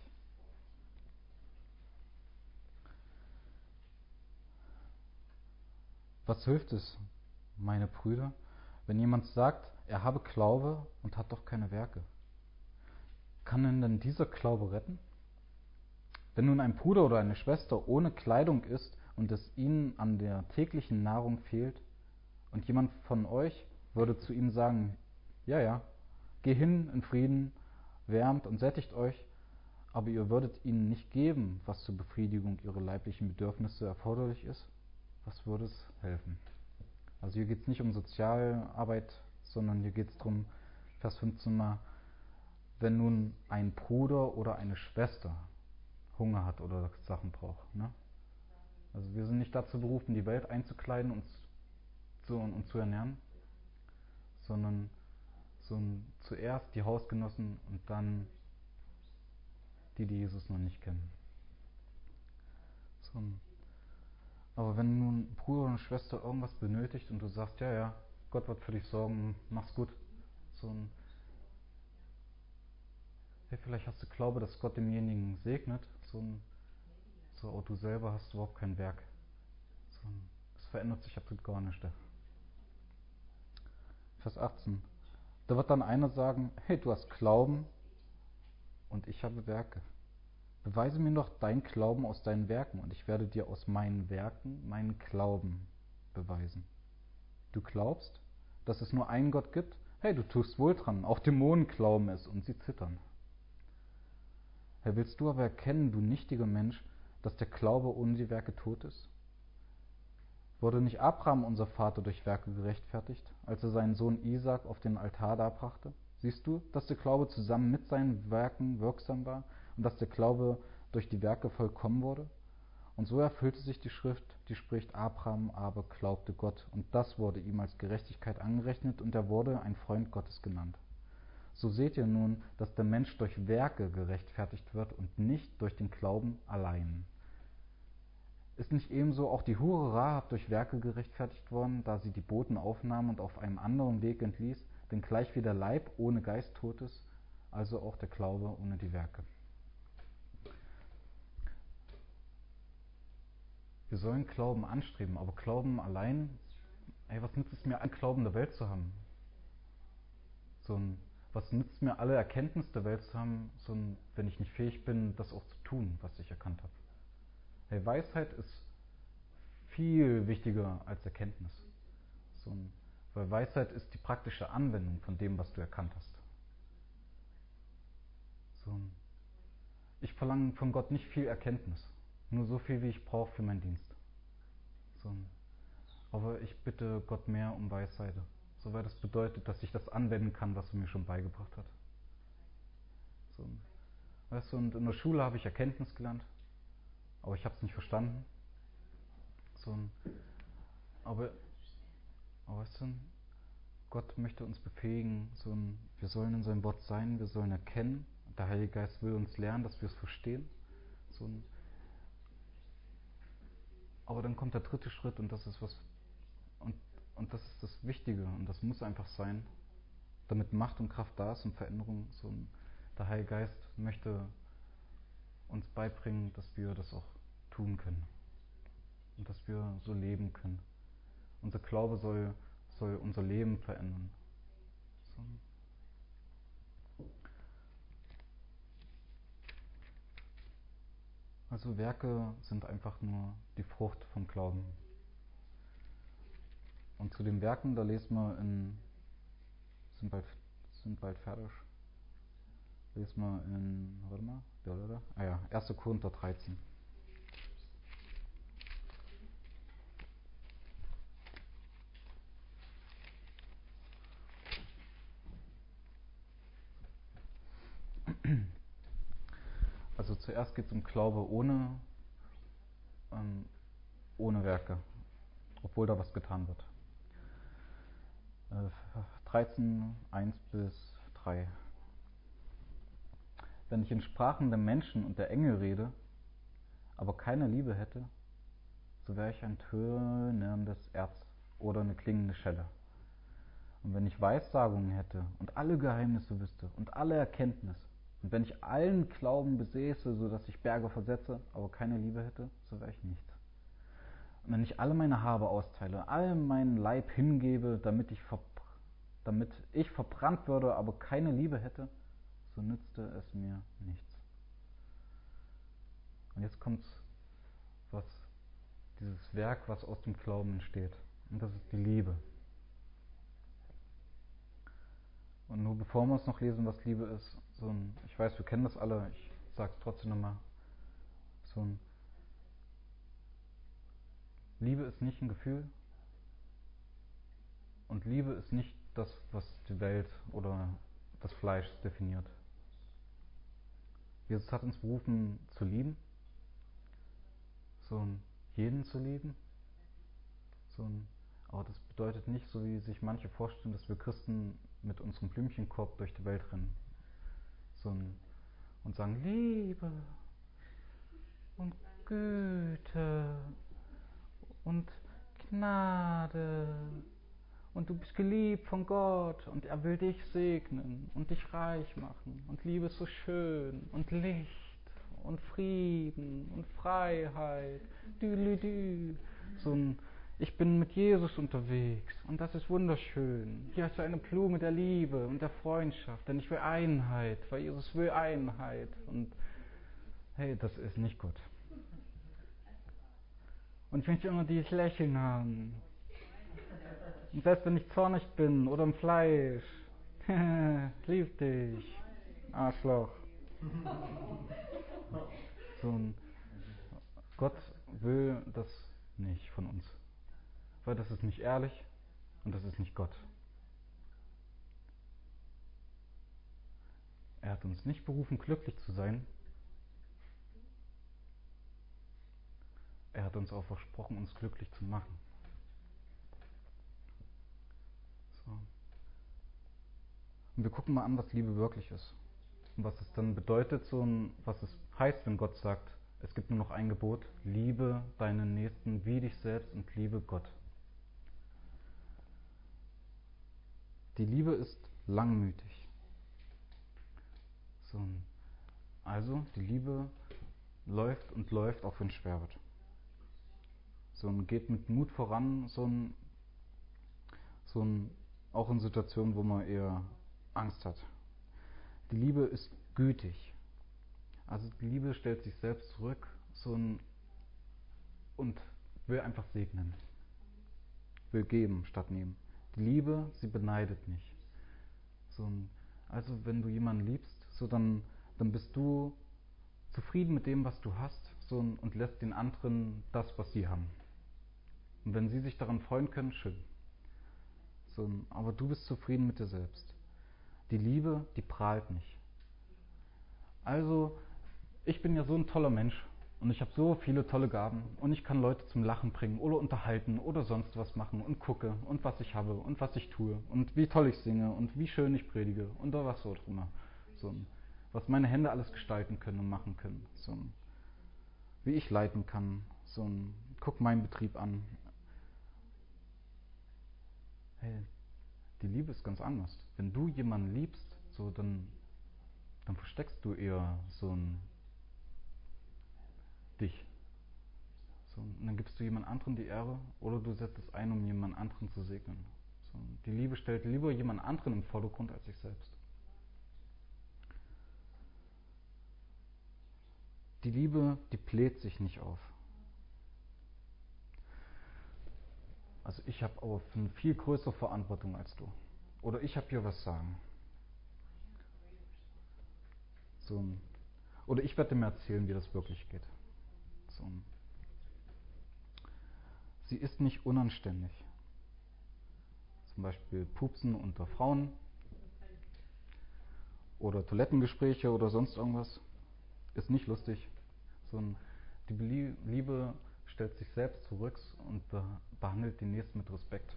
Was hilft es, meine Brüder, wenn jemand sagt, er habe Glaube und hat doch keine Werke? Kann ihn denn dieser Glaube retten? Wenn nun ein Bruder oder eine Schwester ohne Kleidung ist und es ihnen an der täglichen Nahrung fehlt, und jemand von euch würde zu ihm sagen, ja, ja, geh hin in Frieden, wärmt und sättigt euch, aber ihr würdet ihnen nicht geben, was zur Befriedigung ihrer leiblichen Bedürfnisse erforderlich ist, was würde es helfen? Also hier geht es nicht um Sozialarbeit, sondern hier geht es darum, Vers 15 mal, wenn nun ein Bruder oder eine Schwester Hunger hat oder Sachen braucht. Ne? Also wir sind nicht dazu berufen, die Welt einzukleiden und zu ernähren, sondern zuerst die Hausgenossen und dann die Jesus noch nicht kennen. So. Aber wenn nun ein Bruder oder eine Schwester irgendwas benötigt und du sagst, ja, ja, Gott wird für dich sorgen, mach's gut. Hey, vielleicht hast du Glaube, dass Gott demjenigen segnet, aber du selber hast überhaupt kein Werk. Es verändert sich absolut gar nicht. Vers 18. Da wird dann einer sagen, hey, du hast Glauben und ich habe Werke. Beweise mir doch deinen Glauben aus deinen Werken, und ich werde dir aus meinen Werken meinen Glauben beweisen. Du glaubst, dass es nur einen Gott gibt? Hey, du tust wohl dran. Auch Dämonen glauben es und sie zittern. Hey, willst du aber erkennen, du nichtiger Mensch, dass der Glaube ohne die Werke tot ist? Wurde nicht Abraham, unser Vater, durch Werke gerechtfertigt, als er seinen Sohn Isaak auf den Altar darbrachte? Siehst du, dass der Glaube zusammen mit seinen Werken wirksam war und dass der Glaube durch die Werke vollkommen wurde? Und so erfüllte sich die Schrift, die spricht, Abraham aber glaubte Gott, und das wurde ihm als Gerechtigkeit angerechnet, und er wurde ein Freund Gottes genannt. So seht ihr nun, dass der Mensch durch Werke gerechtfertigt wird und nicht durch den Glauben allein. Ist nicht ebenso auch die Hure Rahab durch Werke gerechtfertigt worden, da sie die Boten aufnahm und auf einem anderen Weg entließ, denn gleich wie der Leib ohne Geist tot ist, also auch der Glaube ohne die Werke. Wir sollen Glauben anstreben, aber Glauben allein, was nützt es mir, einen Glauben der Welt zu haben? Was nützt mir, alle Erkenntnis der Welt zu haben, wenn ich nicht fähig bin, das auch zu tun, was ich erkannt habe? Hey, Weisheit ist viel wichtiger als Erkenntnis. Weil Weisheit ist die praktische Anwendung von dem, was du erkannt hast. Ich verlange von Gott nicht viel Erkenntnis, nur so viel, wie ich brauche für meinen Dienst. Aber ich bitte Gott mehr um Weisheit, weil das bedeutet, dass ich das anwenden kann, was er mir schon beigebracht hat. Weißt du, und in der Schule habe ich Erkenntnis gelernt, aber ich habe es nicht verstanden. Aber weißt du, Gott möchte uns befähigen, wir sollen in seinem Wort sein, wir sollen erkennen. Der Heilige Geist will uns lernen, dass wir es verstehen. Aber dann kommt der dritte Schritt, und das ist und das ist das Wichtige, und das muss einfach sein, damit Macht und Kraft da ist und Veränderung. Der Heilige Geist möchte uns beibringen, dass wir das auch tun können und dass wir so leben können. Unser Glaube soll unser Leben verändern. Also Werke sind einfach nur die Frucht vom Glauben. Und zu den Werken, da lesen wir sind bald fertig. Lesen wir in, 1. Korinther 13. Also zuerst geht es um Glaube ohne Werke, obwohl da was getan wird. 13, 1 bis 3. Wenn ich in Sprachen der Menschen und der Engel rede, aber keine Liebe hätte, so wäre ich ein tönerndes Erz oder eine klingende Schelle. Und wenn ich Weissagungen hätte und alle Geheimnisse wüsste und alle Erkenntnis, und wenn ich allen Glauben besäße, so dass ich Berge versetze, aber keine Liebe hätte, so wäre ich nichts. Und wenn ich alle meine Habe austeile, all meinen Leib hingebe, damit ich verbrannt würde, aber keine Liebe hätte, so nützte es mir nichts. Und jetzt kommt dieses Werk, was aus dem Glauben entsteht. Und das ist die Liebe. Und nur bevor wir uns noch lesen, was Liebe ist, ich weiß, wir kennen das alle, ich sage es trotzdem nochmal, Liebe ist nicht ein Gefühl, und Liebe ist nicht das, was die Welt oder das Fleisch definiert. Jesus hat uns berufen zu lieben, jeden zu lieben, aber das bedeutet nicht, so wie sich manche vorstellen, dass wir Christen mit unserem Blümchenkorb durch die Welt rennen und sagen Liebe und Güte und Gnade und du bist geliebt von Gott und er will dich segnen und dich reich machen und Liebe ist so schön und Licht und Frieden und Freiheit. Ich bin mit Jesus unterwegs und das ist wunderschön. Hier hast du eine Blume der Liebe und der Freundschaft, denn ich will Einheit, weil Jesus will Einheit. Und hey, das ist nicht gut. Und ich möchte immer dieses Lächeln haben. Und selbst wenn ich zornig bin oder im Fleisch, lieb dich, Arschloch. Gott will das nicht von uns. Weil das ist nicht ehrlich und das ist nicht Gott. Er hat uns nicht berufen, glücklich zu sein. Er hat uns auch versprochen, uns glücklich zu machen. So. Und wir gucken mal an, was Liebe wirklich ist. Und was es dann bedeutet, was es heißt, wenn Gott sagt, es gibt nur noch ein Gebot, liebe deinen Nächsten wie dich selbst und liebe Gott. Die Liebe ist langmütig. So. Also, die Liebe läuft und läuft, auch wenn es schwer wird. So, und geht mit Mut voran, auch in Situationen, wo man eher Angst hat. Die Liebe ist gütig. Also die Liebe stellt sich selbst zurück und will einfach segnen. Will geben statt nehmen. Die Liebe, sie beneidet nicht. Also wenn du jemanden liebst, dann bist du zufrieden mit dem, was du hast, und lässt den anderen das, was sie haben. Und wenn sie sich daran freuen können, schön. Aber du bist zufrieden mit dir selbst. Die Liebe, die prahlt nicht. Also, ich bin ja so ein toller Mensch und ich habe so viele tolle Gaben und ich kann Leute zum Lachen bringen oder unterhalten oder sonst was machen und gucke und was ich habe und was ich tue und wie toll ich singe und wie schön ich predige und was so auch immer. Was meine Hände alles gestalten können und machen können. Wie ich leiten kann. Guck meinen Betrieb an. Hey, die Liebe ist ganz anders. Wenn du jemanden liebst, dann versteckst du eher dich. Und dann gibst du jemand anderen die Ehre oder du setzt es ein, um jemand anderen zu segnen. Die Liebe stellt lieber jemand anderen im Vordergrund als sich selbst. Die Liebe, die bläht sich nicht auf. Also ich habe aber eine viel größere Verantwortung als du. Oder ich habe hier was sagen. Oder ich werde dir mal erzählen, wie das wirklich geht. Sie ist nicht unanständig. Zum Beispiel Pupsen unter Frauen oder Toilettengespräche oder sonst irgendwas. Ist nicht lustig. Die Liebe stellt sich selbst zurück und behandelt den Nächsten mit Respekt.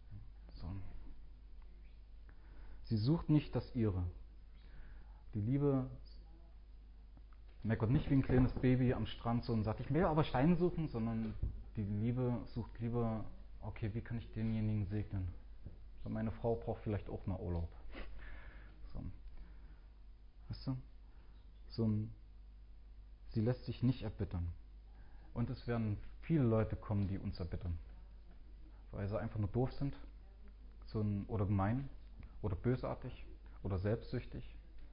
Sie sucht nicht das Ihre. Die Liebe meckert nicht wie ein kleines Baby am Strand und sagt, ich will aber Steine suchen, sondern die Liebe sucht lieber, okay, wie kann ich denjenigen segnen? Weil meine Frau braucht vielleicht auch mal Urlaub. Weißt du? Sie lässt sich nicht erbittern. Und es werden viele Leute kommen, die uns erbittern. Weil sie einfach nur doof sind, oder gemein, oder bösartig, oder selbstsüchtig.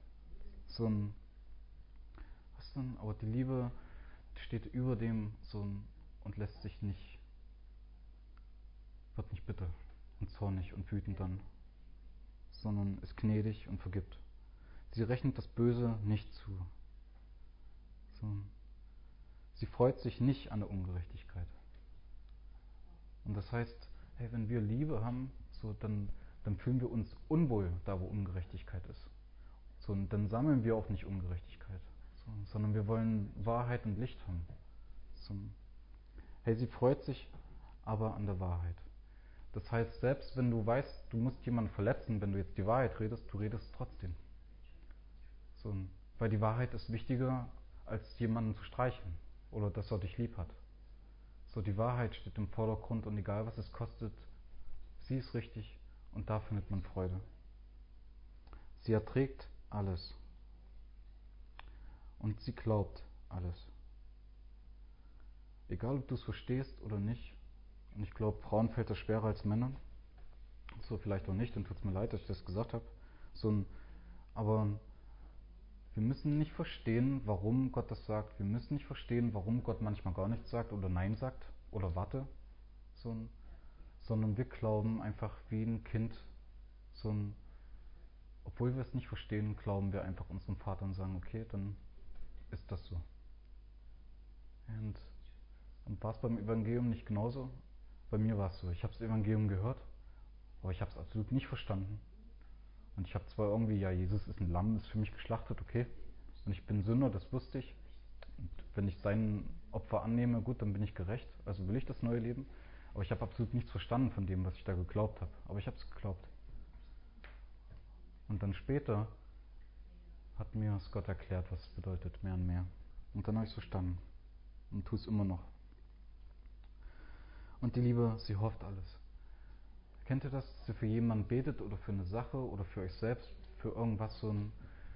Aber die Liebe steht über dem und wird nicht bitter und zornig und wütend dann, sondern ist gnädig und vergibt. Sie rechnet das Böse nicht zu. Sie freut sich nicht an der Ungerechtigkeit. Und das heißt, hey, wenn wir Liebe haben, dann fühlen wir uns unwohl da, wo Ungerechtigkeit ist. Und dann sammeln wir auch nicht Ungerechtigkeit, sondern wir wollen Wahrheit und Licht haben. Hey, sie freut sich aber an der Wahrheit. Das heißt, selbst wenn du weißt, du musst jemanden verletzen, wenn du jetzt die Wahrheit redest, du redest trotzdem. Weil die Wahrheit ist wichtiger, als jemanden zu streicheln oder dass er dich lieb hat. Die Wahrheit steht im Vordergrund und egal was es kostet, sie ist richtig und da findet man Freude. Sie erträgt alles und sie glaubt alles. Egal ob du es verstehst oder nicht, Und ich glaube, Frauen fällt das schwerer als Männern. So vielleicht auch nicht, dann tut es mir leid, dass ich das gesagt habe. Aber wir müssen nicht verstehen, warum Gott das sagt. Wir müssen nicht verstehen, warum Gott manchmal gar nichts sagt oder Nein sagt oder warte. Sondern wir glauben einfach wie ein Kind. Obwohl wir es nicht verstehen, glauben wir einfach unserem Vater und sagen, okay, dann ist das so. Und war es beim Evangelium nicht genauso? Bei mir war es so. Ich habe das Evangelium gehört, aber ich habe es absolut nicht verstanden. Und ich habe zwar irgendwie, ja, Jesus ist ein Lamm, ist für mich geschlachtet, okay. Und ich bin Sünder, das wusste ich. Und wenn ich sein Opfer annehme, gut, dann bin ich gerecht. Also will ich das neue Leben. Aber ich habe absolut nichts verstanden von dem, was ich da geglaubt habe. Aber ich habe es geglaubt. Und dann später hat mir es Gott erklärt, was es bedeutet, mehr und mehr. Und dann habe ich es verstanden. Und tue es immer noch. Und die Liebe, sie hofft alles. Kennt ihr das, dass ihr für jemanden betet oder für eine Sache oder für euch selbst, für irgendwas und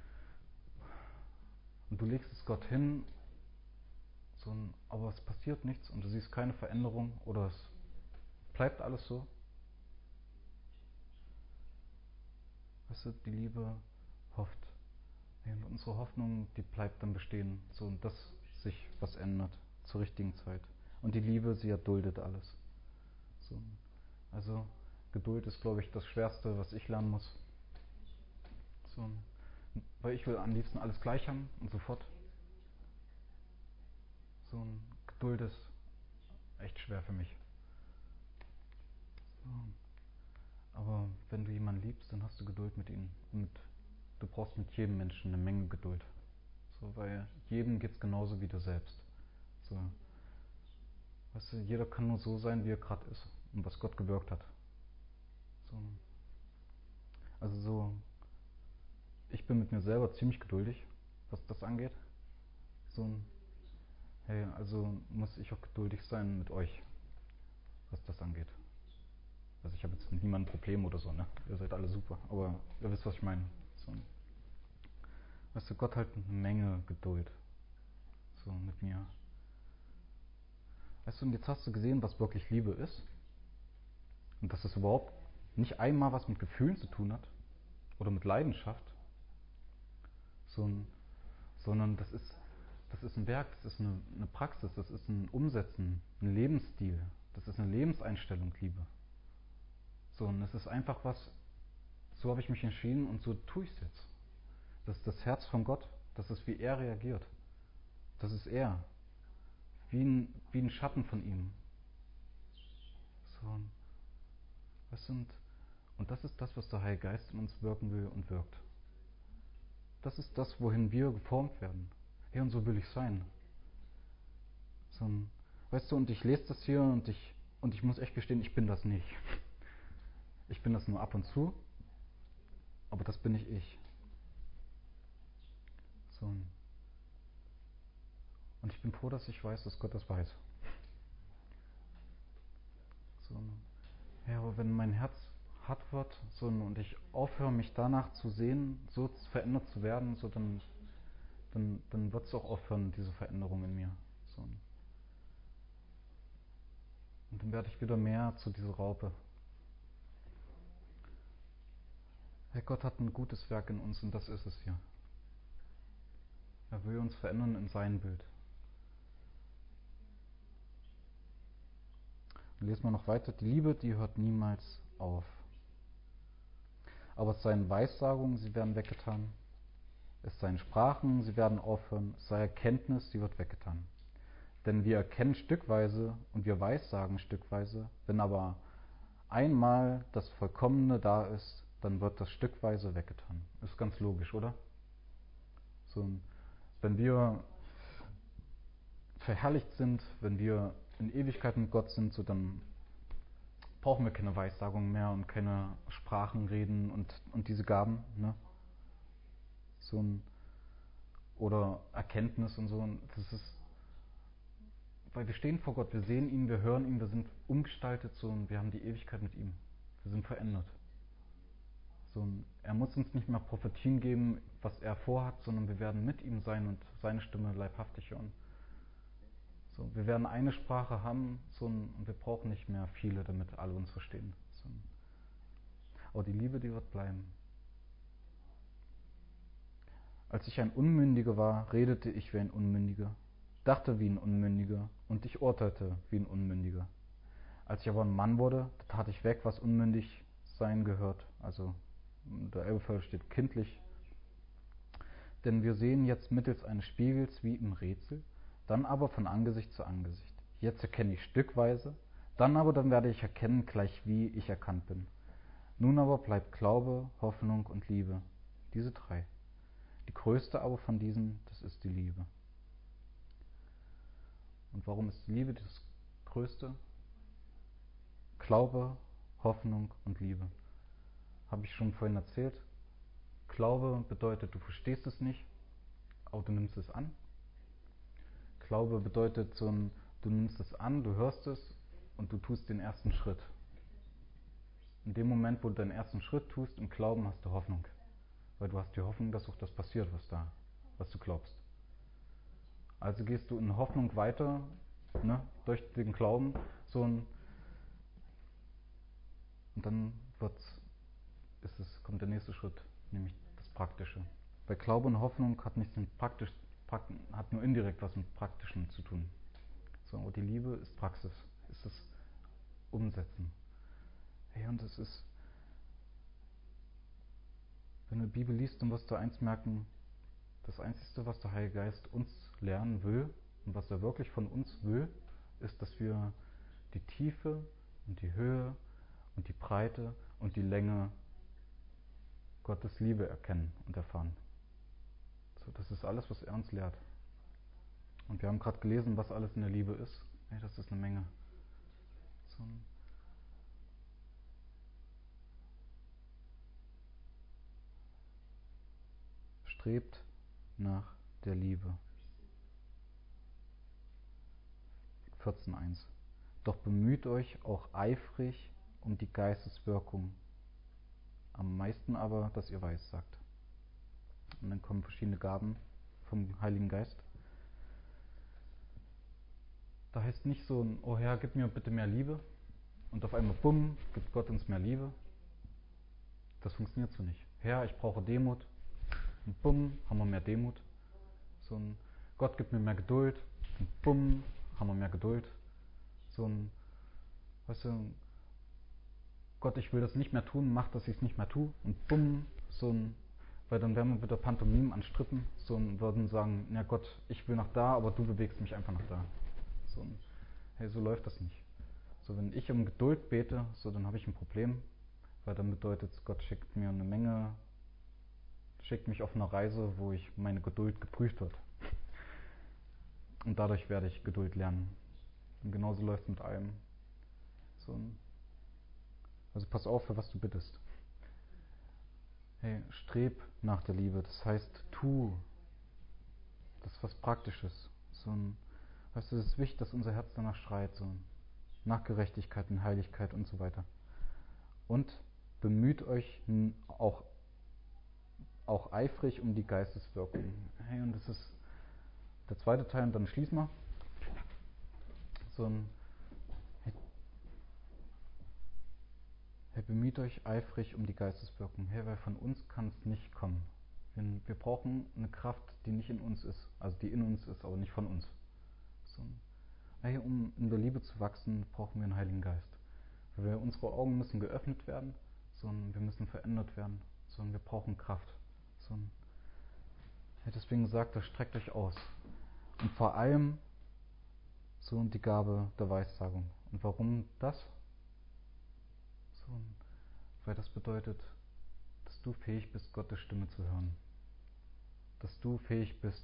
du legst es Gott hin, aber es passiert nichts und du siehst keine Veränderung oder es bleibt alles so? Weißt du, die Liebe hofft. Und unsere Hoffnung, die bleibt dann bestehen, und dass sich was ändert zur richtigen Zeit. Und die Liebe, sie erduldet alles. Also Geduld ist, glaube ich, das Schwerste, was ich lernen muss. Weil ich will am liebsten alles gleich haben und sofort. Geduld ist echt schwer für mich. Aber wenn du jemanden liebst, dann hast du Geduld mit ihm. Du brauchst mit jedem Menschen eine Menge Geduld. Weil jedem geht es genauso wie du selbst. Weißt du, jeder kann nur so sein, wie er gerade ist und was Gott gewirkt hat. Also ich bin mit mir selber ziemlich geduldig, was das angeht. Hey, also muss ich auch geduldig sein mit euch, was das angeht. Also ich habe jetzt mit niemandem ein Problem oder so, ne? Ihr seid alle super, aber ihr wisst, was ich meine. Weißt du, Gott hat eine Menge Geduld. Mit mir. Weißt du, und jetzt hast du gesehen, was wirklich Liebe ist. Und dass es überhaupt nicht einmal was mit Gefühlen zu tun hat. Oder mit Leidenschaft. Sondern das ist ein Werk, das ist eine Praxis, das ist ein Umsetzen, ein Lebensstil. Das ist eine Lebenseinstellung, Liebe. Und es ist einfach was, so habe ich mich entschieden und so tue ich es jetzt. Das ist das Herz von Gott. Das ist, wie er reagiert. Das ist er. Wie ein Schatten von ihm. Weißt du, und das ist das, was der Heilige Geist in uns wirken will und wirkt. Das ist das, wohin wir geformt werden. Hey, und so will ich sein. Weißt du, und ich lese das hier und ich muss echt gestehen, ich bin das nicht. Ich bin das nur ab und zu, aber das bin nicht ich. Und ich bin froh, dass ich weiß, dass Gott das weiß. Ja, aber wenn mein Herz hart wird und ich aufhöre, mich danach zu sehen, so verändert zu werden, dann wird es auch aufhören, diese Veränderung in mir. Und dann werde ich wieder mehr zu dieser Raupe. Herr Gott hat ein gutes Werk in uns und das ist es hier. Er will uns verändern in sein Bild. Und lesen wir noch weiter. Die Liebe, die hört niemals auf. Aber es seien Weissagungen, sie werden weggetan. Es seien Sprachen, sie werden aufhören. Es sei Erkenntnis, sie wird weggetan. Denn wir erkennen stückweise und wir weissagen stückweise. Wenn aber einmal das Vollkommene da ist, dann wird das stückweise weggetan. Ist ganz logisch, oder? Wenn wir verherrlicht sind, wenn wir in Ewigkeit mit Gott sind, dann brauchen wir keine Weissagung mehr und keine Sprachen reden und diese Gaben, ne? Oder Erkenntnis und so. Und das ist, weil wir stehen vor Gott, wir sehen ihn, wir hören ihn, wir sind umgestaltet und wir haben die Ewigkeit mit ihm. Wir sind verändert. Er muss uns nicht mehr Prophetien geben, was er vorhat, sondern wir werden mit ihm sein und seine Stimme leibhaftig hören. So, wir werden eine Sprache haben, und wir brauchen nicht mehr viele, damit alle uns verstehen. So. Aber die Liebe, die wird bleiben. Als ich ein Unmündiger war, redete ich wie ein Unmündiger, dachte wie ein Unmündiger und ich urteilte wie ein Unmündiger. Als ich aber ein Mann wurde, tat ich weg, was unmündig sein gehört. Also der Elberfelder steht kindlich. Denn wir sehen jetzt mittels eines Spiegels wie im Rätsel, dann aber von Angesicht zu Angesicht. Jetzt erkenne ich stückweise, dann werde ich erkennen, gleich wie ich erkannt bin. Nun aber bleibt Glaube, Hoffnung und Liebe, diese drei. Die größte aber von diesen, das ist die Liebe. Und warum ist die Liebe das Größte? Glaube, Hoffnung und Liebe. Habe ich schon vorhin erzählt. Glaube bedeutet, du verstehst es nicht, aber du nimmst es an. Glaube bedeutet du nimmst es an, du hörst es und du tust den ersten Schritt. In dem Moment, wo du deinen ersten Schritt tust im Glauben, hast du Hoffnung. Weil du hast die Hoffnung, dass auch das passiert, was du glaubst. Also gehst du in Hoffnung weiter, ne, durch den Glauben, und dann kommt der nächste Schritt, nämlich das Praktische. Weil Glaube und Hoffnung hat nichts mit hat nur indirekt was mit Praktischem zu tun. So, und die Liebe ist Praxis, ist das Umsetzen. Hey, und es ist, wenn du die Bibel liest, dann wirst du eins merken, das Einzige, was der Heilige Geist uns lernen will und was er wirklich von uns will, ist, dass wir die Tiefe und die Höhe und die Breite und die Länge Gottes Liebe erkennen und erfahren. So, das ist alles, was er uns lehrt. Und wir haben gerade gelesen, was alles in der Liebe ist. Hey, das ist eine Menge. So, strebt nach der Liebe. 14,1. Doch bemüht euch auch eifrig um die Geisteswirkung. Am meisten aber, dass ihr weissagt. Und dann kommen verschiedene Gaben vom Heiligen Geist. Da heißt nicht so ein, oh Herr, gib mir bitte mehr Liebe. Und auf einmal, bumm, gibt Gott uns mehr Liebe. Das funktioniert so nicht. Herr, ich brauche Demut. Und bumm, haben wir mehr Demut. So ein, Gott gibt mir mehr Geduld. Und bumm, haben wir mehr Geduld. So ein, weißt du, Gott, ich will das nicht mehr tun, mach, dass ich es nicht mehr tue. Und bumm, weil dann wären wir wieder Pantomim an Strippen, und würden sagen, ja Gott, ich will nach da, aber du bewegst mich einfach nach da. Hey, so läuft das nicht. So, wenn ich um Geduld bete, dann habe ich ein Problem, weil dann bedeutet es, Gott schickt mir eine Menge, schickt mich auf eine Reise, wo ich meine Geduld geprüft wird. Und dadurch werde ich Geduld lernen. Und genauso läuft es mit allem. Also pass auf, für was du bittest. Hey, streb nach der Liebe. Das heißt, tu. Das ist was Praktisches. Weißt du, es ist wichtig, dass unser Herz danach schreit. Nach Gerechtigkeit und Heiligkeit und so weiter. Und bemüht euch auch eifrig um die Geisteswirkung. Hey, und das ist der zweite Teil, und dann schließen wir. Hey, bemüht euch eifrig um die Geisteswirkung. Hey, weil von uns kann es nicht kommen. Wir brauchen eine Kraft, die nicht in uns ist. Also die in uns ist, aber nicht von uns. Hey, um in der Liebe zu wachsen, brauchen wir einen Heiligen Geist. Weil unsere Augen müssen geöffnet werden, wir müssen verändert werden, wir brauchen Kraft. Hey, deswegen sagt er, streckt euch aus. Und vor allem die Gabe der Weissagung. Und warum das? Weil das bedeutet, dass du fähig bist, Gottes Stimme zu hören. Dass du fähig bist,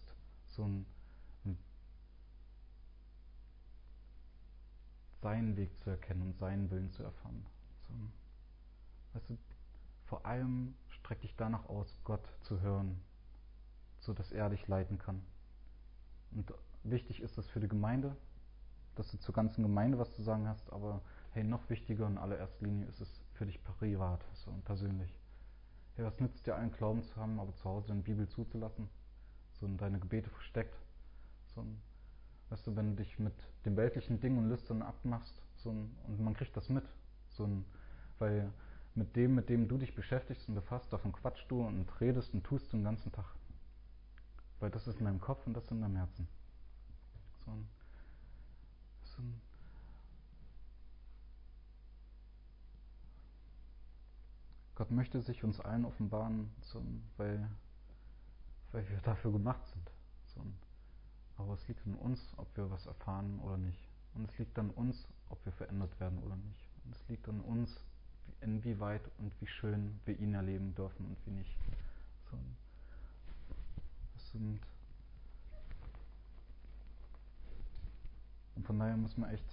seinen Weg zu erkennen und seinen Willen zu erfahren. Weißt du, vor allem streck dich danach aus, Gott zu hören, so dass er dich leiten kann. Und wichtig ist das für die Gemeinde, dass du zur ganzen Gemeinde was zu sagen hast, aber hey, noch wichtiger in allererster Linie ist es für dich privat, und persönlich. Hey, was nützt dir, allen Glauben zu haben, aber zu Hause eine Bibel zuzulassen, deine Gebete versteckt, Weißt du, wenn du dich mit den weltlichen Dingen und Lüstern abmachst, und man kriegt das mit, weil mit dem du dich beschäftigst und befasst, davon quatschst du und redest und tust den ganzen Tag. Weil das ist in deinem Kopf und das ist in deinem Herzen. So ein, so ein Gott möchte sich uns allen offenbaren, weil wir dafür gemacht sind. Aber es liegt an uns, ob wir was erfahren oder nicht. Und es liegt an uns, ob wir verändert werden oder nicht. Und es liegt an uns, inwieweit und wie schön wir ihn erleben dürfen und wie nicht. Und von daher muss man echt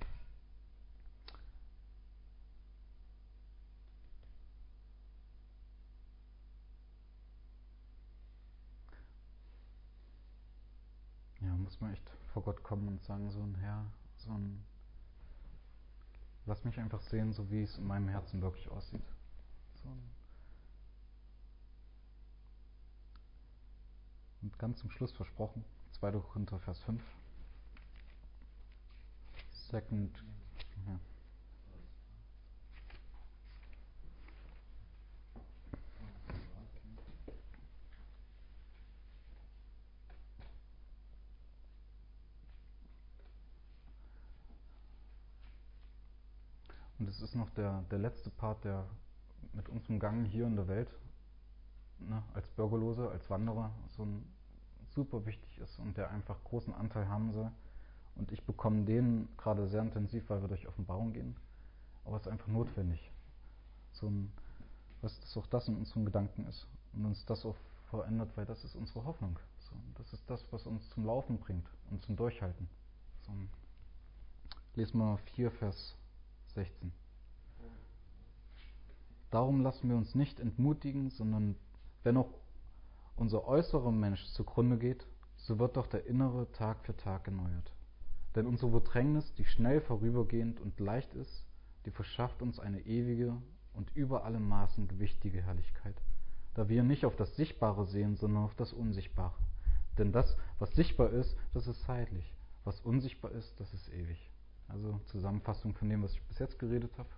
vor Gott kommen und sagen, Herr, lass mich einfach sehen, so wie es in meinem Herzen wirklich aussieht. Und ganz zum Schluss versprochen, 2. Korinther, Vers 5. Second. Ja. Und es ist noch der letzte Part, der mit unserem Gang hier in der Welt, ne, als Bürgerlose, als Wanderer, super wichtig ist und der einfach großen Anteil haben soll. Und ich bekomme den gerade sehr intensiv, weil wir durch Offenbarung gehen. Aber es ist einfach notwendig. Dass auch das in unseren Gedanken ist und uns das auch verändert, weil das ist unsere Hoffnung. Das ist das, was uns zum Laufen bringt und zum Durchhalten. Lesen wir 4, Vers 16. Darum lassen wir uns nicht entmutigen, sondern wenn auch unser äußerer Mensch zugrunde geht, so wird doch der innere Tag für Tag erneuert. Denn unsere Bedrängnis, die schnell vorübergehend und leicht ist, die verschafft uns eine ewige und über alle Maßen gewichtige Herrlichkeit, da wir nicht auf das Sichtbare sehen, sondern auf das Unsichtbare. Denn das, was sichtbar ist, das ist zeitlich. Was unsichtbar ist, das ist ewig. Also Zusammenfassung von dem, was ich bis jetzt geredet habe.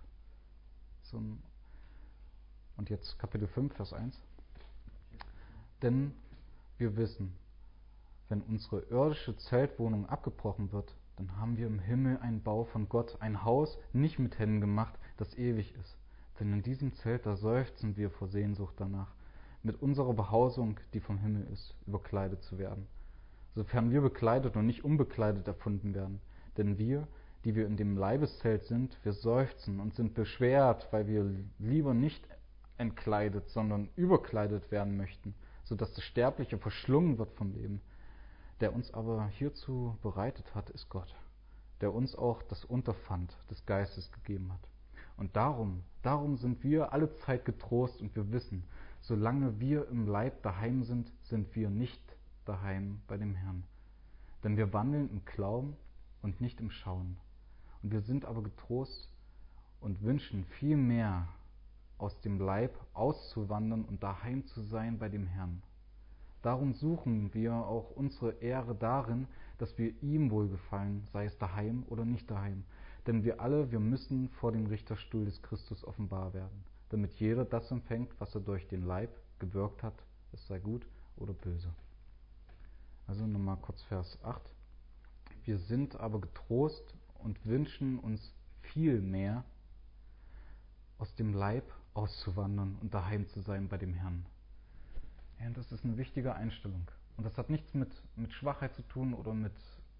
Und jetzt Kapitel 5, Vers 1. Denn wir wissen, wenn unsere irdische Zeltwohnung abgebrochen wird, dann haben wir im Himmel einen Bau von Gott, ein Haus, nicht mit Händen gemacht, das ewig ist. Denn in diesem Zelt, da seufzen wir vor Sehnsucht danach, mit unserer Behausung, die vom Himmel ist, überkleidet zu werden. Sofern wir bekleidet und nicht unbekleidet erfunden werden. Denn wir, die wir in dem Leibeszelt sind, wir seufzen und sind beschwert, weil wir lieber nicht entkleidet, sondern überkleidet werden möchten, sodass das Sterbliche verschlungen wird vom Leben. Der uns aber hierzu bereitet hat, ist Gott, der uns auch das Unterpfand des Geistes gegeben hat. Und darum sind wir alle Zeit getrost und wir wissen, solange wir im Leib daheim sind, sind wir nicht daheim bei dem Herrn. Denn wir wandeln im Glauben und nicht im Schauen. Und wir sind aber getrost und wünschen viel mehr, aus dem Leib auszuwandern und daheim zu sein bei dem Herrn. Darum suchen wir auch unsere Ehre darin, dass wir ihm wohlgefallen, sei es daheim oder nicht daheim. Denn wir müssen vor dem Richterstuhl des Christus offenbar werden, damit jeder das empfängt, was er durch den Leib gewirkt hat, es sei gut oder böse. Also nochmal kurz Vers 8. Wir sind aber getrost und wünschen uns viel mehr, aus dem Leib auszuwandern und daheim zu sein bei dem Herrn. Ja, und das ist eine wichtige Einstellung. Und das hat nichts mit Schwachheit zu tun oder mit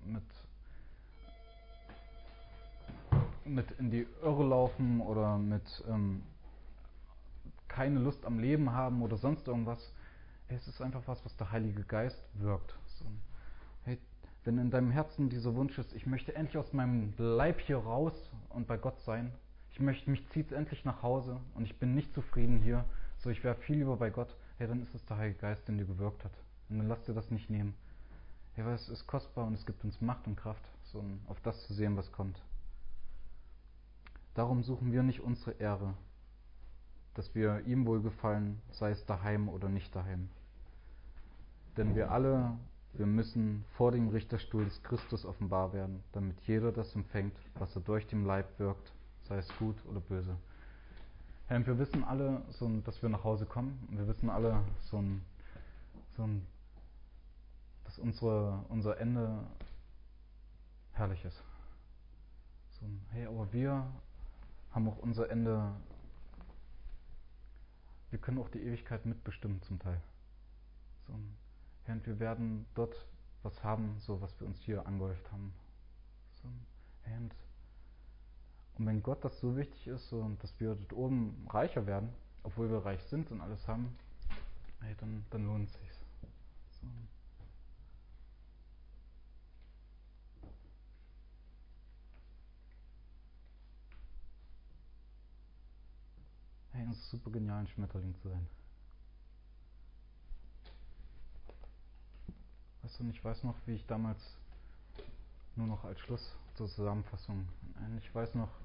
in die Irre laufen oder mit keine Lust am Leben haben oder sonst irgendwas. Es ist einfach was der Heilige Geist wirkt. Hey, wenn in deinem Herzen dieser Wunsch ist, ich möchte endlich aus meinem Leib hier raus und bei Gott sein, mich zieht es endlich nach Hause und ich bin nicht zufrieden hier, ich wäre viel lieber bei Gott, hey, dann ist es der Heilige Geist, der in dir gewirkt hat. Und dann lass dir das nicht nehmen. Hey, weil es ist kostbar und es gibt uns Macht und Kraft, auf das zu sehen, was kommt. Darum suchen wir nicht unsere Ehre, dass wir ihm wohlgefallen, sei es daheim oder nicht daheim. Denn wir alle wir müssen vor dem Richterstuhl des Christus offenbar werden, damit jeder das empfängt, was er durch den Leib wirkt, sei es gut oder böse. Herr, und wir wissen alle, dass wir nach Hause kommen. Und wir wissen alle, dass unser Ende herrlich ist. Hey, aber wir haben auch unser Ende, wir können auch die Ewigkeit mitbestimmen zum Teil. Herr, und wir werden dort was haben, was wir uns hier angehäuft haben. Hey, und wenn Gott das so wichtig ist, und dass wir dort oben reicher werden, obwohl wir reich sind und alles haben, hey, dann lohnt es sich. Hey, es ist super genial, ein Schmetterling zu sein. Weißt du, und ich weiß noch, wie ich damals, nur noch als Schluss zur Zusammenfassung, ich weiß noch,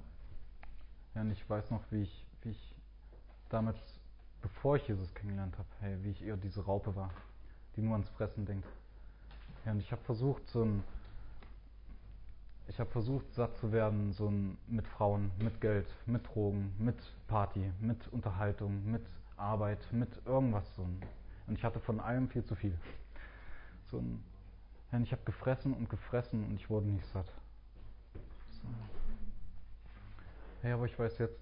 wie ich damals, bevor ich Jesus kennengelernt habe, hey, wie ich eher diese Raupe war, die nur ans Fressen denkt. Ja, und ich habe versucht, satt zu werden, mit Frauen, mit Geld, mit Drogen, mit Party, mit Unterhaltung, mit Arbeit, mit irgendwas Und ich hatte von allem viel zu viel. Ja, ich habe gefressen und ich wurde nicht satt. Hey, aber ich weiß jetzt,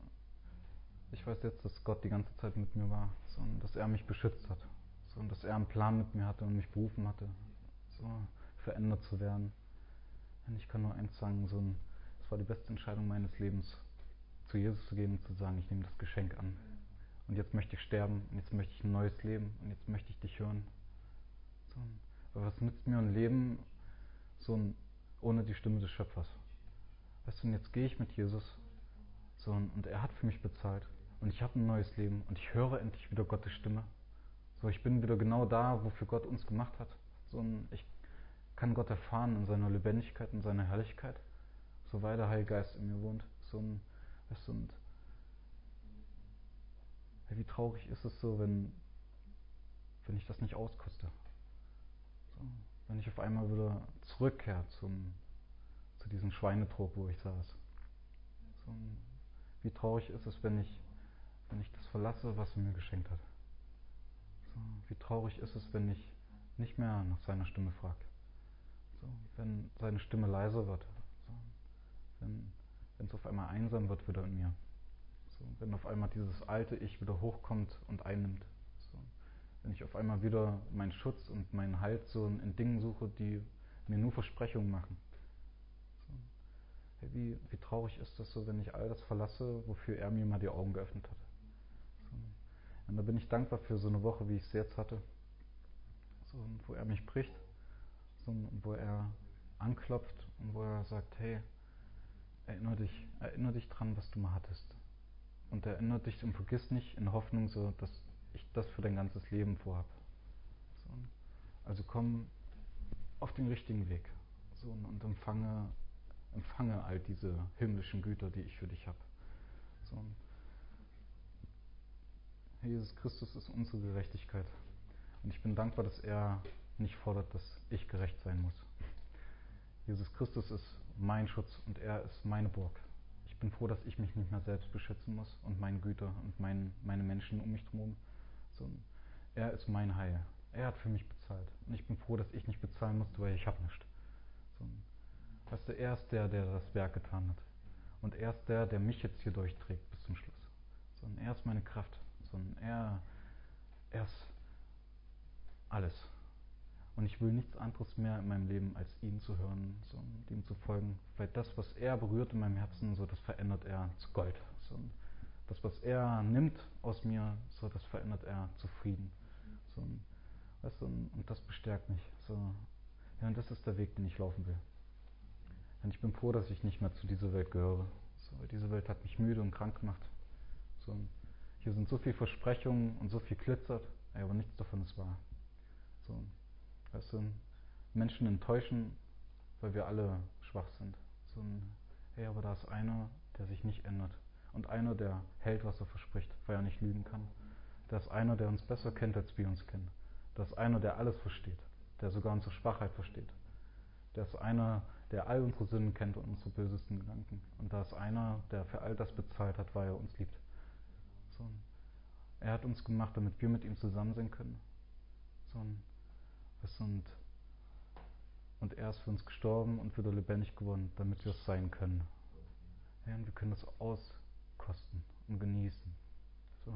dass Gott die ganze Zeit mit mir war, dass er mich beschützt hat, dass er einen Plan mit mir hatte und mich berufen hatte, verändert zu werden. Und ich kann nur eins sagen, das war die beste Entscheidung meines Lebens, zu Jesus zu gehen und zu sagen, ich nehme das Geschenk an. Und jetzt möchte ich sterben, und jetzt möchte ich ein neues Leben, und jetzt möchte ich dich hören. Aber was nützt mir ein Leben ohne die Stimme des Schöpfers? Weißt du, und jetzt gehe ich mit Jesus, und er hat für mich bezahlt, und ich habe ein neues Leben, und ich höre endlich wieder Gottes Stimme. Ich bin wieder genau da, wofür Gott uns gemacht hat. Ich kann Gott erfahren in seiner Lebendigkeit, in seiner Herrlichkeit, weil der Heilige Geist in mir wohnt. Weißt du, und wie traurig ist es wenn ich das nicht auskoste. Wenn ich auf einmal wieder zurückkehre zu diesem Schweinetrog, wo ich saß. Wie traurig ist es, wenn ich das verlasse, was er mir geschenkt hat. Wie traurig ist es, wenn ich nicht mehr nach seiner Stimme frage. Wenn seine Stimme leiser wird. Wenn es auf einmal einsam wird wieder in mir. Wenn auf einmal dieses alte Ich wieder hochkommt und einnimmt. Wenn ich auf einmal wieder meinen Schutz und meinen Halt in Dingen suche, die mir nur Versprechungen machen. Wie traurig ist das wenn ich all das verlasse, wofür er mir mal die Augen geöffnet hat. Und da bin ich dankbar für so eine Woche, wie ich es jetzt hatte. Wo er mich bricht, wo er anklopft und wo er sagt, hey, erinnere dich dran, was du mal hattest. Und erinnere dich und vergiss nicht in Hoffnung, dass ich das für dein ganzes Leben vorhab. Also komm auf den richtigen Weg und empfange all diese himmlischen Güter, die ich für dich habe. Jesus Christus ist unsere Gerechtigkeit. Und ich bin dankbar, dass er nicht fordert, dass ich gerecht sein muss. Jesus Christus ist mein Schutz und er ist meine Burg. Ich bin froh, dass ich mich nicht mehr selbst beschützen muss und meine Güter und meine Menschen um mich herum. Er ist mein Heil. Er hat für mich bezahlt. Und ich bin froh, dass ich nicht bezahlen musste, weil ich habe nichts. Weißt du, er ist der das Werk getan hat. Und er ist der mich jetzt hier durchträgt bis zum Schluss. Er ist meine Kraft. Er ist alles. Und ich will nichts anderes mehr in meinem Leben, als ihn zu hören und ihm zu folgen. Weil das, was er berührt in meinem Herzen, das verändert er zu Gold. Das, was er nimmt aus mir, das verändert er zu Frieden. Weißt du, und das bestärkt mich. Ja, und das ist der Weg, den ich laufen will. Und ich bin froh, dass ich nicht mehr zu dieser Welt gehöre. Diese Welt hat mich müde und krank gemacht. Hier sind so viele Versprechungen und so viel glitzert, aber nichts davon ist wahr. Weißt du, Menschen enttäuschen, weil wir alle schwach sind. Aber da ist einer, der sich nicht ändert. Und einer, der hält, was er verspricht, weil er nicht lügen kann. Da ist einer, der uns besser kennt, als wir uns kennen. Da ist einer, der alles versteht. der sogar unsere Schwachheit versteht. Der ist einer, der all unsere Sünden kennt und unsere bösesten Gedanken. Und da ist einer, der für all das bezahlt hat, weil er uns liebt. So, er hat uns gemacht, damit wir mit ihm zusammen sein können. So, und er ist für uns gestorben und wieder lebendig geworden, damit wir es sein können. Ja, und wir können das auskosten und genießen. So,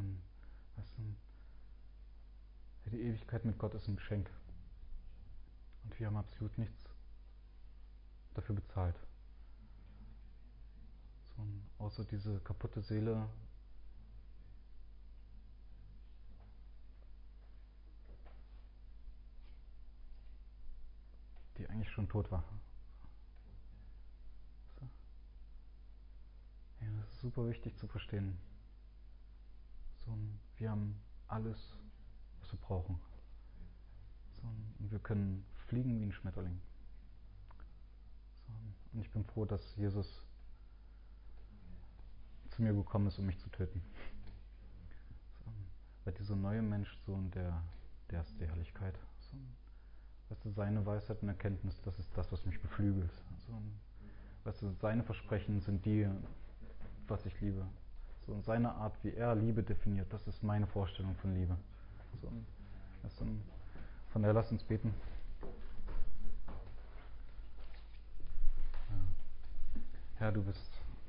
die Ewigkeit mit Gott ist ein Geschenk. Und wir haben absolut nichts dafür bezahlt. So, außer diese kaputte Seele, die eigentlich schon tot war. So. Ja, das ist super wichtig zu verstehen. So, wir haben alles, was wir brauchen. So, und wir können fliegen wie ein Schmetterling. So, und ich bin froh, dass Jesus zu mir gekommen ist, um mich zu töten. So, weil dieser neue Mensch, so, der ist die Herrlichkeit. So, weißt du, seine Weisheit und Erkenntnis, das ist das, was mich beflügelt. So, weißt du, seine Versprechen sind die, was ich liebe. So, und seine Art, wie er Liebe definiert, das ist meine Vorstellung von Liebe. So, weißt du, von daher lass uns beten. Ja. Herr, du bist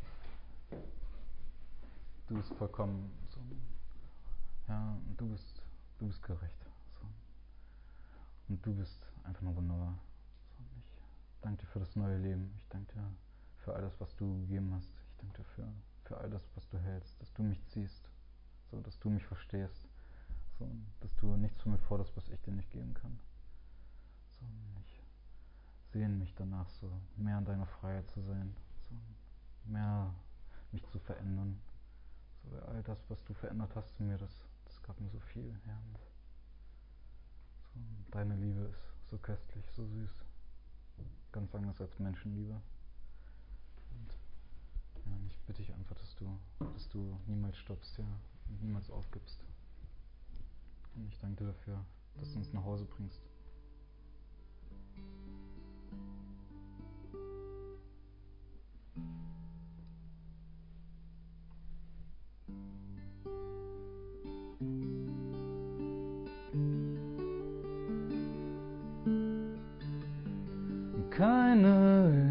vollkommen. So, ja, und du bist gerecht. So. Und du bist einfach nur wunderbar. So, ich danke dir für das neue Leben. Ich danke dir für all das, was du gegeben hast. Ich danke dir für all das, was du hältst, dass du mich ziehst, so, dass du mich verstehst, so, dass du nichts von mir forderst, was ich dir nicht geben kann. So, ich sehne mich danach, so mehr in deiner Freiheit zu sein, so, mehr mich zu verändern. So, all das, was du verändert hast in mir, das gab mir so viel, Herr. Und so, deine Liebe ist so köstlich, so süß. Ganz anders als Menschenliebe. Und ja, und ich bitte dich einfach, dass du niemals stoppst, ja, und niemals aufgibst. Und ich danke dir dafür, dass du uns nach Hause bringst. Keine